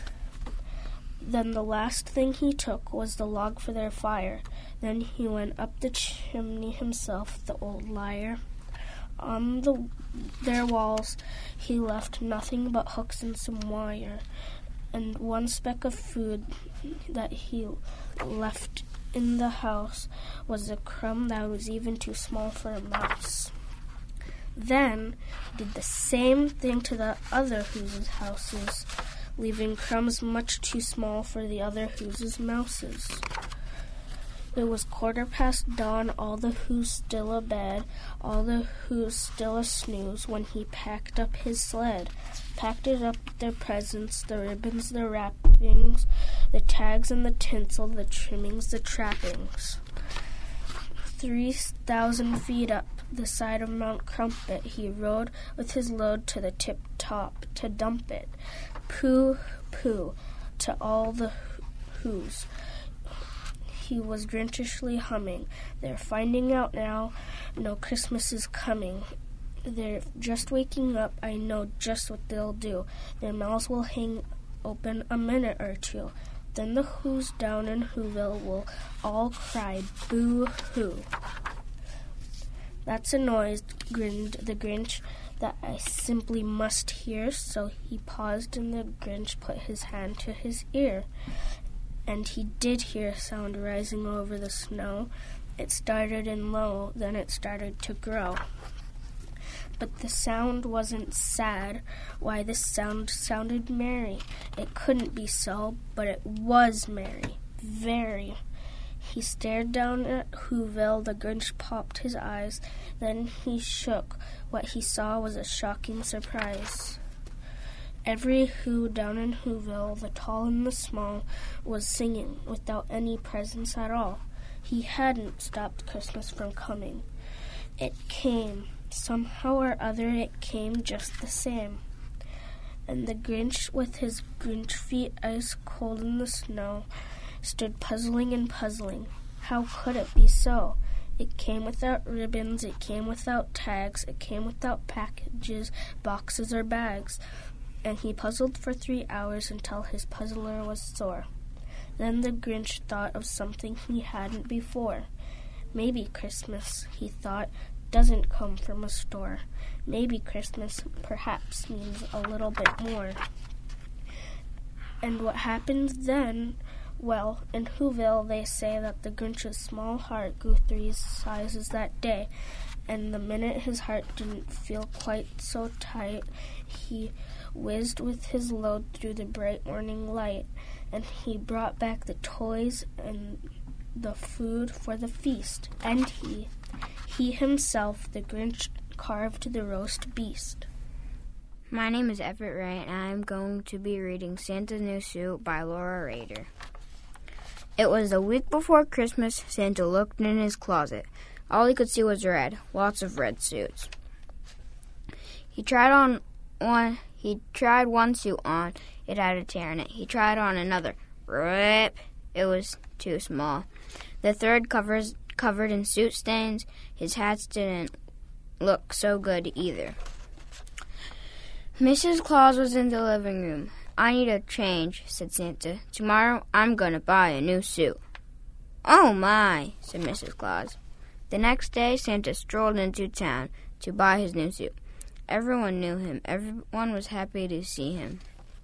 Speaker 3: Then the last thing he took was the log for their fire. Then he went up the chimney himself, the old liar. On their walls he left nothing but hooks and some wire, and one speck of food that he left in the house was a crumb that was even too small for a mouse. Then he did the same thing to the other Who's houses, leaving crumbs much too small for the other Who's mouses. It was 15:15 dawn, all the Who's still abed, all the Who's still a snooze, when he packed up his sled. Packed it up with their presents, the ribbons, the wrappings, the tags and the tinsel, the trimmings, the trappings. 3,000 feet up the side of Mount Crumpet he rode with his load to the tip-top to dump it. Pooh, pooh, to all the Who's. He was grinchishly humming. They're finding out now, no Christmas is coming. They're just waking up, I know just what they'll do. Their mouths will hang open a minute or two. Then the Who's down in Whoville will all cry boo-hoo. That's a noise, grinned the Grinch, that I simply must hear. So he paused and the Grinch put his hand to his ear. And he did hear a sound rising over the snow. It started in low, then it started to grow. But the sound wasn't sad. Why, the sound sounded merry. It couldn't be so, but it was merry. Very. He stared down at Whoville. The Grinch popped his eyes. Then he shook. What he saw was a shocking surprise. Every Who down in Whoville, the tall and the small, was singing without any presents at all. He hadn't stopped Christmas from coming. It came. Somehow or other it came just the same. And the Grinch, with his Grinch feet ice cold in the snow, stood puzzling and puzzling. How could it be so? It came without ribbons, it came without tags, it came without packages, boxes, or bags. And he puzzled for 3 hours until his puzzler was sore. Then the Grinch thought of something he hadn't before. Maybe Christmas, he thought, doesn't come from a store. Maybe Christmas perhaps means a little bit more. And what happened then? Well, in Whoville they say that the Grinch's small heart grew 3 sizes that day, and the minute his heart didn't feel quite so tight, he whizzed with his load through the bright morning light, and he brought back the toys and the food for the feast. And he himself, the Grinch, carved the roast beast.
Speaker 13: My name is Everett Ray, and I am going to be reading Santa's New Suit by Laura Rader. It was the week before Christmas. Santa looked in his closet. All he could see was red, lots of red suits. He tried one suit on. It had a tear in it. He tried on another. Rip! It was too small. The third covered in soot stains. His hats didn't look so good either. Mrs. Claus was in the living room. I need a change, said Santa. Tomorrow I'm going to buy a new suit. Oh, my, said Mrs. Claus. The next day, Santa strolled into town to buy his new suit. Everyone knew him. Everyone was happy to see him.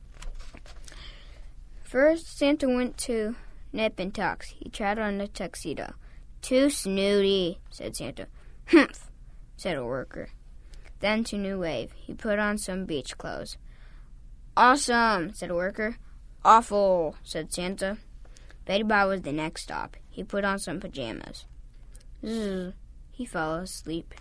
Speaker 13: First, Santa went to Nip and Tuck's. He tried on a tuxedo. Too snooty, said Santa. Humph, said a worker. Then to New Wave. He put on some beach clothes. Awesome, said a worker. Awful, said Santa. Betty Bob was the next stop. He put on some pajamas. Zzz, he fell asleep.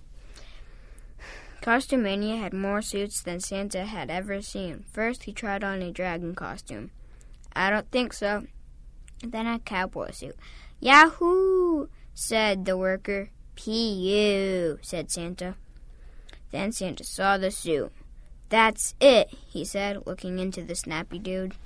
Speaker 13: Costumania had more suits than Santa had ever seen. First, he tried on a dragon costume. I don't think so. Then a cowboy suit. Yahoo, said the worker. P.U., said Santa. Then Santa saw the suit. That's it, he said, looking into the snappy dude.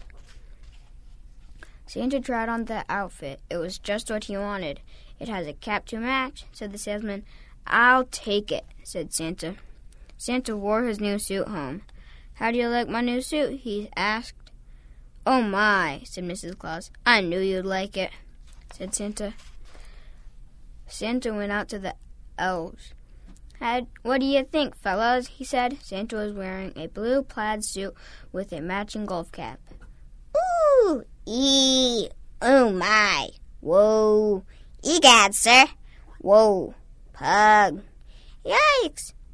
Speaker 13: Santa tried on the outfit. It was just what he wanted. It has a cap to match, said the salesman. I'll take it, said Santa. Santa wore his new suit home. How do you like my new suit? He asked. Oh, my, said Mrs. Claus. I knew you'd like it, said Santa. Santa went out to the elves. What do you think, fellas? He said. Santa was wearing a blue plaid suit with a matching golf cap.
Speaker 14: Ooh, ee, oh my, whoa, egad, sir, whoa, pug, yikes,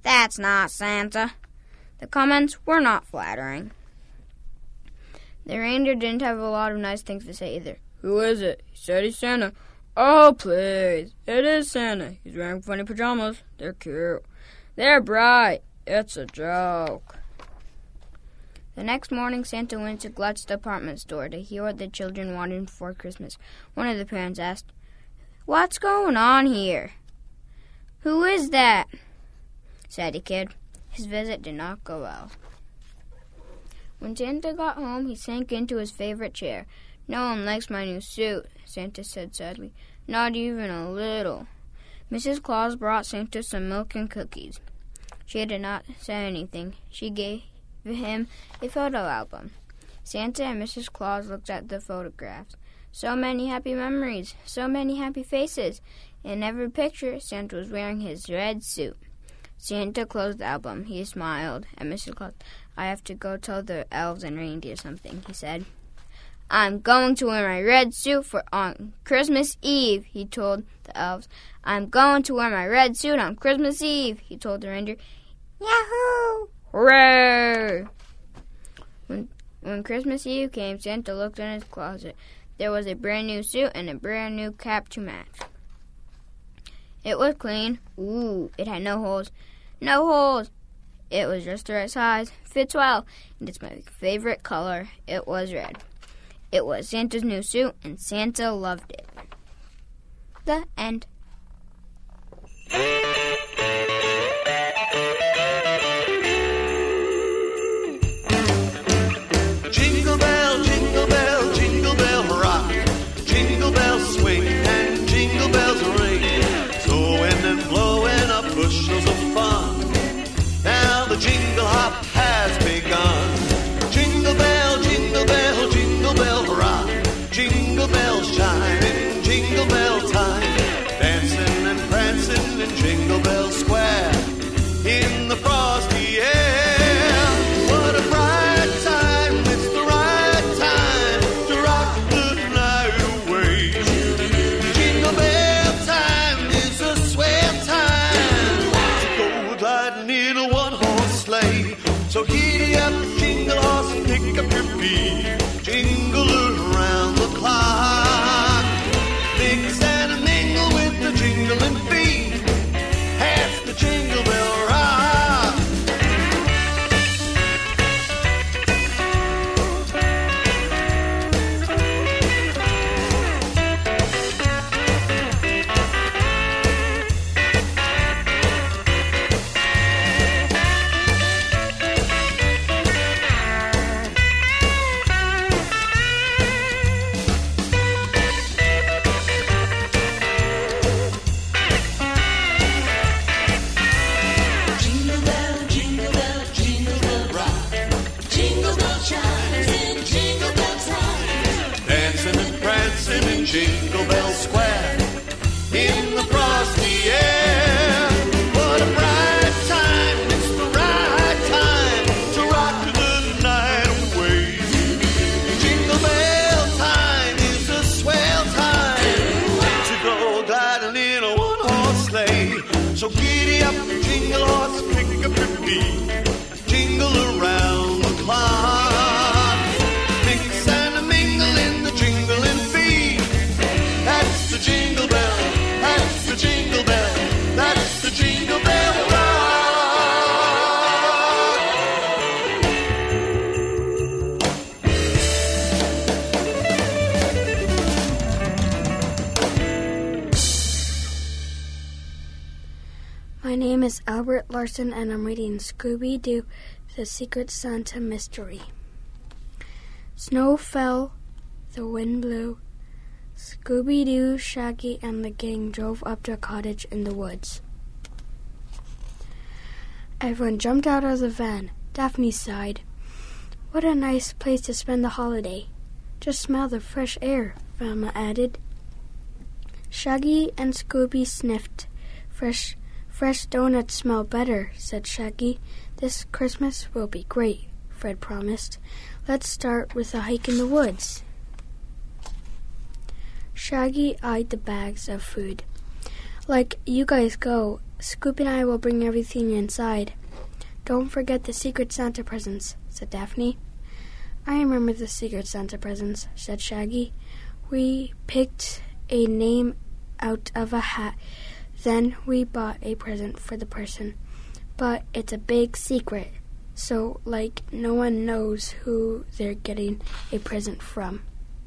Speaker 13: "That's not Santa." The comments were not flattering. The reindeer didn't have a lot of nice things to say either. "Who is it?" "He said he's Santa." "Oh, please. It is Santa. He's wearing funny pajamas. They're cute. They're bright. It's a joke." The next morning, Santa went to Glut's department store to hear what the children wanted for Christmas. One of the parents asked, "What's going on here?" "Who is that?" said the kid. His visit did not go well. When Santa got home, he sank into his favorite chair. "No one likes my new suit," Santa said sadly. "Not even a little." Mrs. Claus brought Santa some milk and cookies. She did not say anything. She gave him a photo album. Santa and Mrs. Claus looked at the photographs. So many happy memories, so many happy faces. In every picture, Santa was wearing his red suit. Santa closed the album. He smiled at Mrs. Claus. "I have to go tell the elves and reindeer something," he said. "I'm going to wear my red suit on Christmas Eve," he told the elves. "I'm going to wear my red suit on Christmas Eve," he told the reindeer. "Yahoo! Hooray!" When Christmas Eve came, Santa looked in his closet. There was a brand new suit and a brand new cap to match. It was clean. Ooh, it had no holes. No holes! It was just the right size, fits well, and it's my favorite color. It was red. It was Santa's new suit, and Santa loved it. The end.
Speaker 15: Jingle bell, jingle bell, jingle bell rock. Jingle bells swing and jingle bells ring. Snowing and blowing up bushels of fun. Now the jingle hop has begun. Jingle bell, jingle bell, jingle bell rock. Jingle bells chime in jingle bell time. Dancing and prancing in Jingle Bell Square. In the frosty air. What a bright time, it's the right time to rock the night away. Jingle bell time is a swell time to go gliding in a one-horse sleigh. So giddy up, jingle horse, and pick up your feet. Jingle around the clock. Mix and mingle with the jingling feet. That's the Jingle Bell Rock. Jingle bell, jingle bell, jingle bell rock. Jingle bell chimes in Jingle Bell time. Dancing and prancing in Jingle Bell Square. In the frosty air. What a bright time, it's the right time to rock the night away. Jingle bell time is a swell time to go gliding in a one-horse sleigh. So giddy up, jingle horse, pick up your feet. Jingle around the clock. Mix and mingle in the jingling feet. That's the Jingle Bell, that's the Jingle Bell, that's the Jingle Bell Rock.
Speaker 3: My name is Albert Larson, and I'm reading Scooby-Doo, The Secret Santa Mystery. Snow fell, the wind blew. Scooby-Doo, Shaggy, and the gang drove up to a cottage in the woods. Everyone jumped out of the van. Daphne sighed. "What a nice place to spend the holiday. Just smell the fresh air," Velma added. Shaggy and Scooby sniffed. Fresh donuts smell better," said Shaggy. "This Christmas will be great," Fred promised. "Let's start with a hike in the woods." Shaggy eyed the bags of food. "Like you guys go, Scooby and I will bring everything inside. Don't forget the Secret Santa presents, said Daphne. I remember the Secret Santa presents, said Shaggy. We picked a name out of a hat. Then we bought a present for the person. But it's a big secret, so, no one knows who they're getting a present from.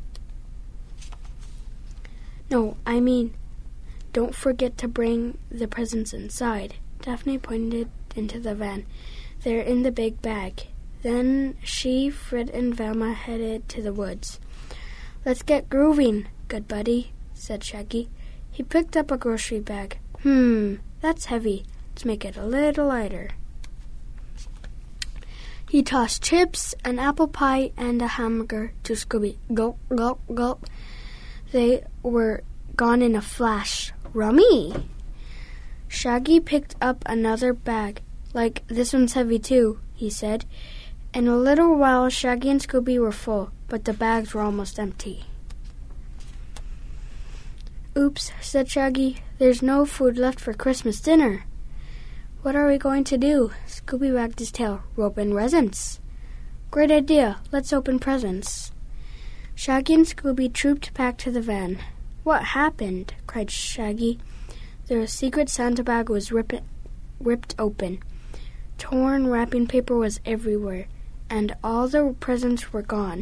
Speaker 3: No, I mean, don't forget to bring the presents inside. Daphne pointed into the van. They're in the big bag. Then she, Fred, and Velma headed to the woods. Let's get grooving, good buddy, said Shaggy. He picked up a grocery bag. That's heavy. Let's make it a little lighter. He tossed chips, an apple pie, and a hamburger to Scooby. Gulp, gulp, gulp. They were gone in a flash. Rummy! Shaggy picked up another bag. This one's heavy too, he said. In a little while, Shaggy and Scooby were full, but the bags were almost empty. Oops, said Shaggy. There's no food left for Christmas dinner. What are we going to do? Scooby wagged his tail. Open presents. Great idea. Let's open presents. Shaggy and Scooby trooped back to the van. What happened? Cried Shaggy. The secret Santa bag was ripped open. Torn wrapping paper was everywhere, and all the presents were gone.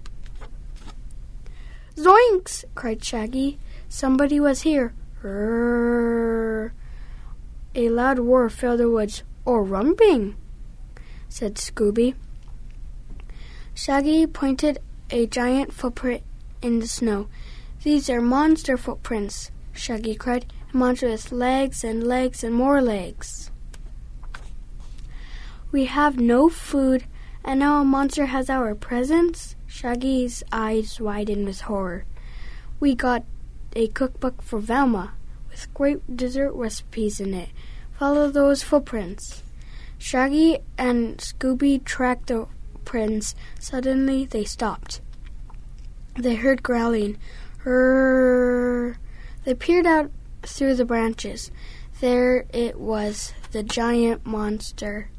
Speaker 3: Zoinks! Cried Shaggy. Somebody was here. Rrrr. A loud roar filled the woods. Or rumping, said Scooby. Shaggy pointed a giant footprint in the snow. These are monster footprints, Shaggy cried. A monster with legs and legs and more legs. We have no food, and now a monster has our presents? Shaggy's eyes widened with horror. We got a cookbook for Velma, with great dessert recipes in it. Follow those footprints. Shaggy and Scooby tracked the prints. Suddenly they stopped. They heard growling. Rrrr. They peered out through the branches. There it was, the giant monster.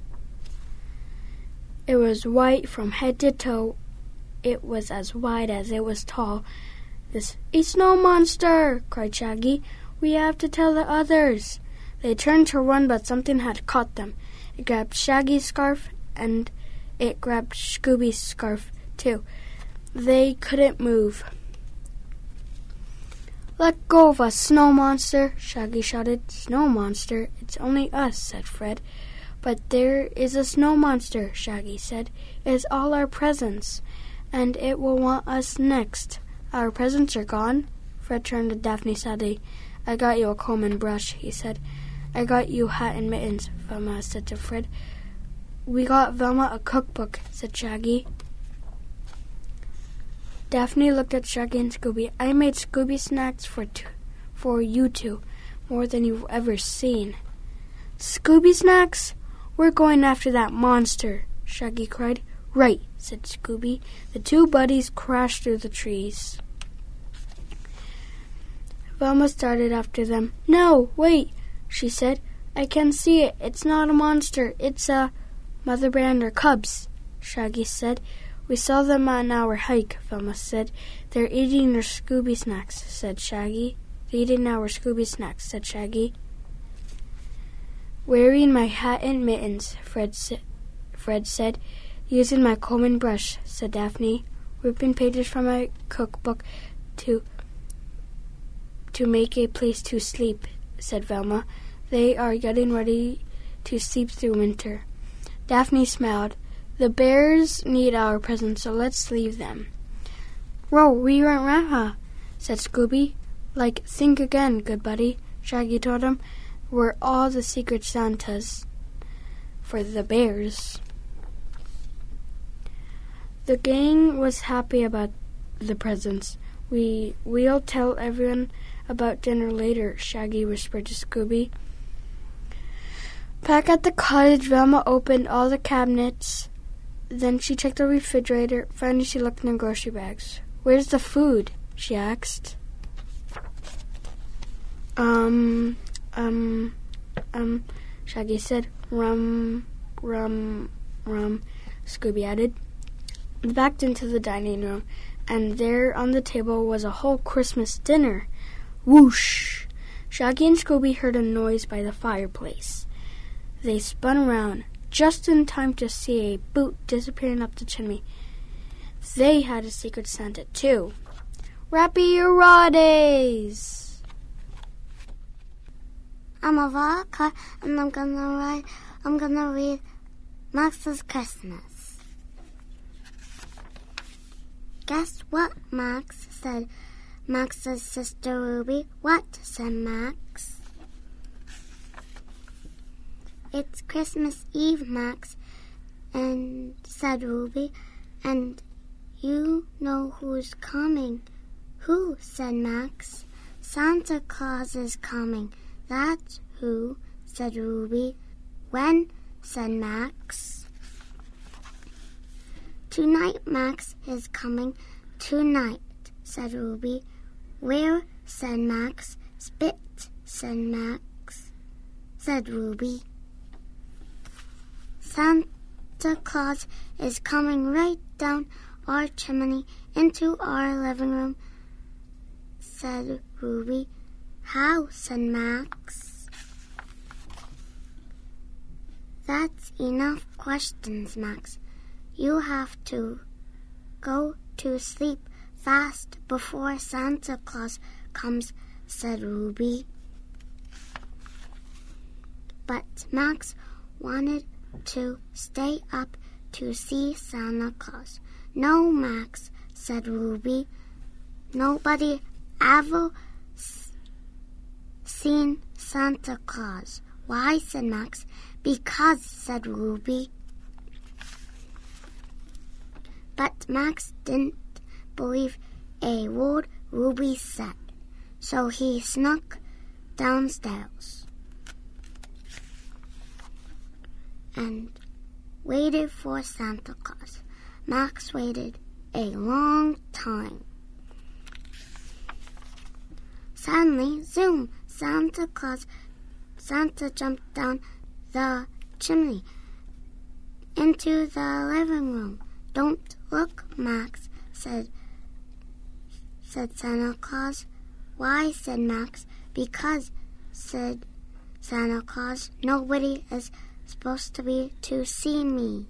Speaker 3: It was white from head to toe. It was as wide as it was tall. "This a snow monster!" cried Shaggy. "We have to tell the others." They turned to run, but something had caught them. It grabbed Shaggy's scarf, and it grabbed Scooby's scarf, too. They couldn't move. "Let go of us, snow monster!" Shaggy shouted. "Snow monster? It's only us," said Fred. "But there is a snow monster," Shaggy said. "It is all our presents, and it will want us next. Our presents are gone." Fred turned to Daphne sadly. "I got you a comb and brush," he said. "I got you hat and mittens," Velma said to Fred. "We got Velma a cookbook," said Shaggy. Daphne looked at Shaggy and Scooby. "I made Scooby snacks for you two, more than you've ever seen." "Scooby snacks? We're going after that monster," Shaggy cried. "Right," said Scooby. The two buddies crashed through the trees. Velma started after them. "No, wait," she said. "I can see it. It's not a monster. It's a mother bear and her cubs," Shaggy said. "We saw them on our hike," Velma said. "They're eating their Scooby snacks," said Shaggy. "They're eating our Scooby snacks," said Shaggy. "Wearing my hat and mittens," Fred said. "Using my comb and brush," said Daphne. "Ripping pages from my cookbook to make a place to sleep," said Velma. "They are getting ready to sleep through winter." Daphne smiled. "The bears need our presents, so let's leave them." "Whoa, we weren't Grandpa," said Scooby. "Think again, good buddy," Shaggy told him. "We're all the secret Santas for the bears." The gang was happy about the presents. We'll tell everyone about dinner later," Shaggy whispered to Scooby. Back at the cottage, Velma opened all the cabinets. Then she checked the refrigerator. Finally, she looked in the grocery bags. "Where's the food?" she asked. Shaggy said. Rum, rum, rum, Scooby added. They backed into the dining room, and there on the table was a whole Christmas dinner. Whoosh! Shaggy and Scooby heard a noise by the fireplace. They spun around, just in time to see a boot disappearing up the chimney. They had a secret Santa, too. Rappy-a-Rades!
Speaker 2: I'm a vodka, and I'm gonna read Max's Christmas. Guess what, Max? Said Max's sister Ruby. What? Said Max. It's Christmas Eve, Max, and said Ruby, and you know who's coming. Who? Said Max. Santa Claus is coming. That's who, said Ruby. When? Said Max. Tonight Max is coming. Tonight, said Ruby. Where? Said Max. Spit, said Max. Said Ruby. Santa Claus is coming right down our chimney into our living room, said Ruby. How? Said Max. That's enough questions, Max. You have to go to sleep fast before Santa Claus comes, said Ruby. But Max wanted to stay up to see Santa Claus. No, Max, said Ruby. Nobody ever seen Santa Claus. Why? Said Max. Because, said Ruby. But Max didn't believe a word Ruby said, so he snuck downstairs and waited for Santa Claus. Max waited a long time. Suddenly, zoom! Santa jumped down the chimney into the living room. Don't look, Max, said Santa Claus. Why? Said Max. Because, said Santa Claus, nobody is supposed to be to see me.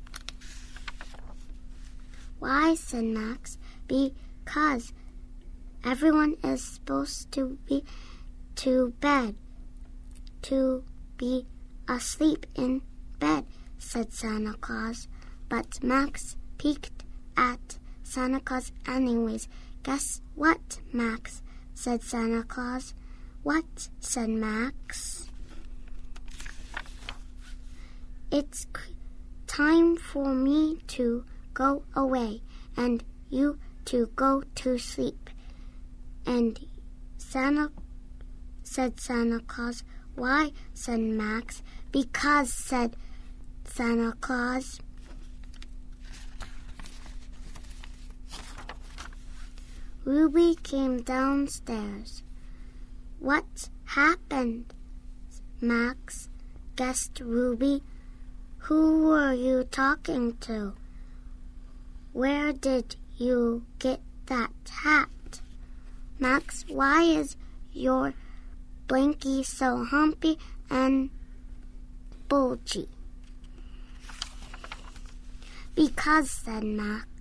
Speaker 2: Why? Said Max. Because everyone is supposed to be to bed, to be asleep in bed, said Santa Claus. But Max peeked at Santa Claus anyways. Guess what, Max? Said Santa Claus. What? Said Max. It's time for me to go away and you to go to sleep. And said Santa Claus. Why? Said Max. Because, said Santa Claus. Ruby came downstairs. What happened, Max? Guessed Ruby. Who were you talking to? Where did you get that hat? Max, why is your blankie so humpy and bulgy? Because, said Max.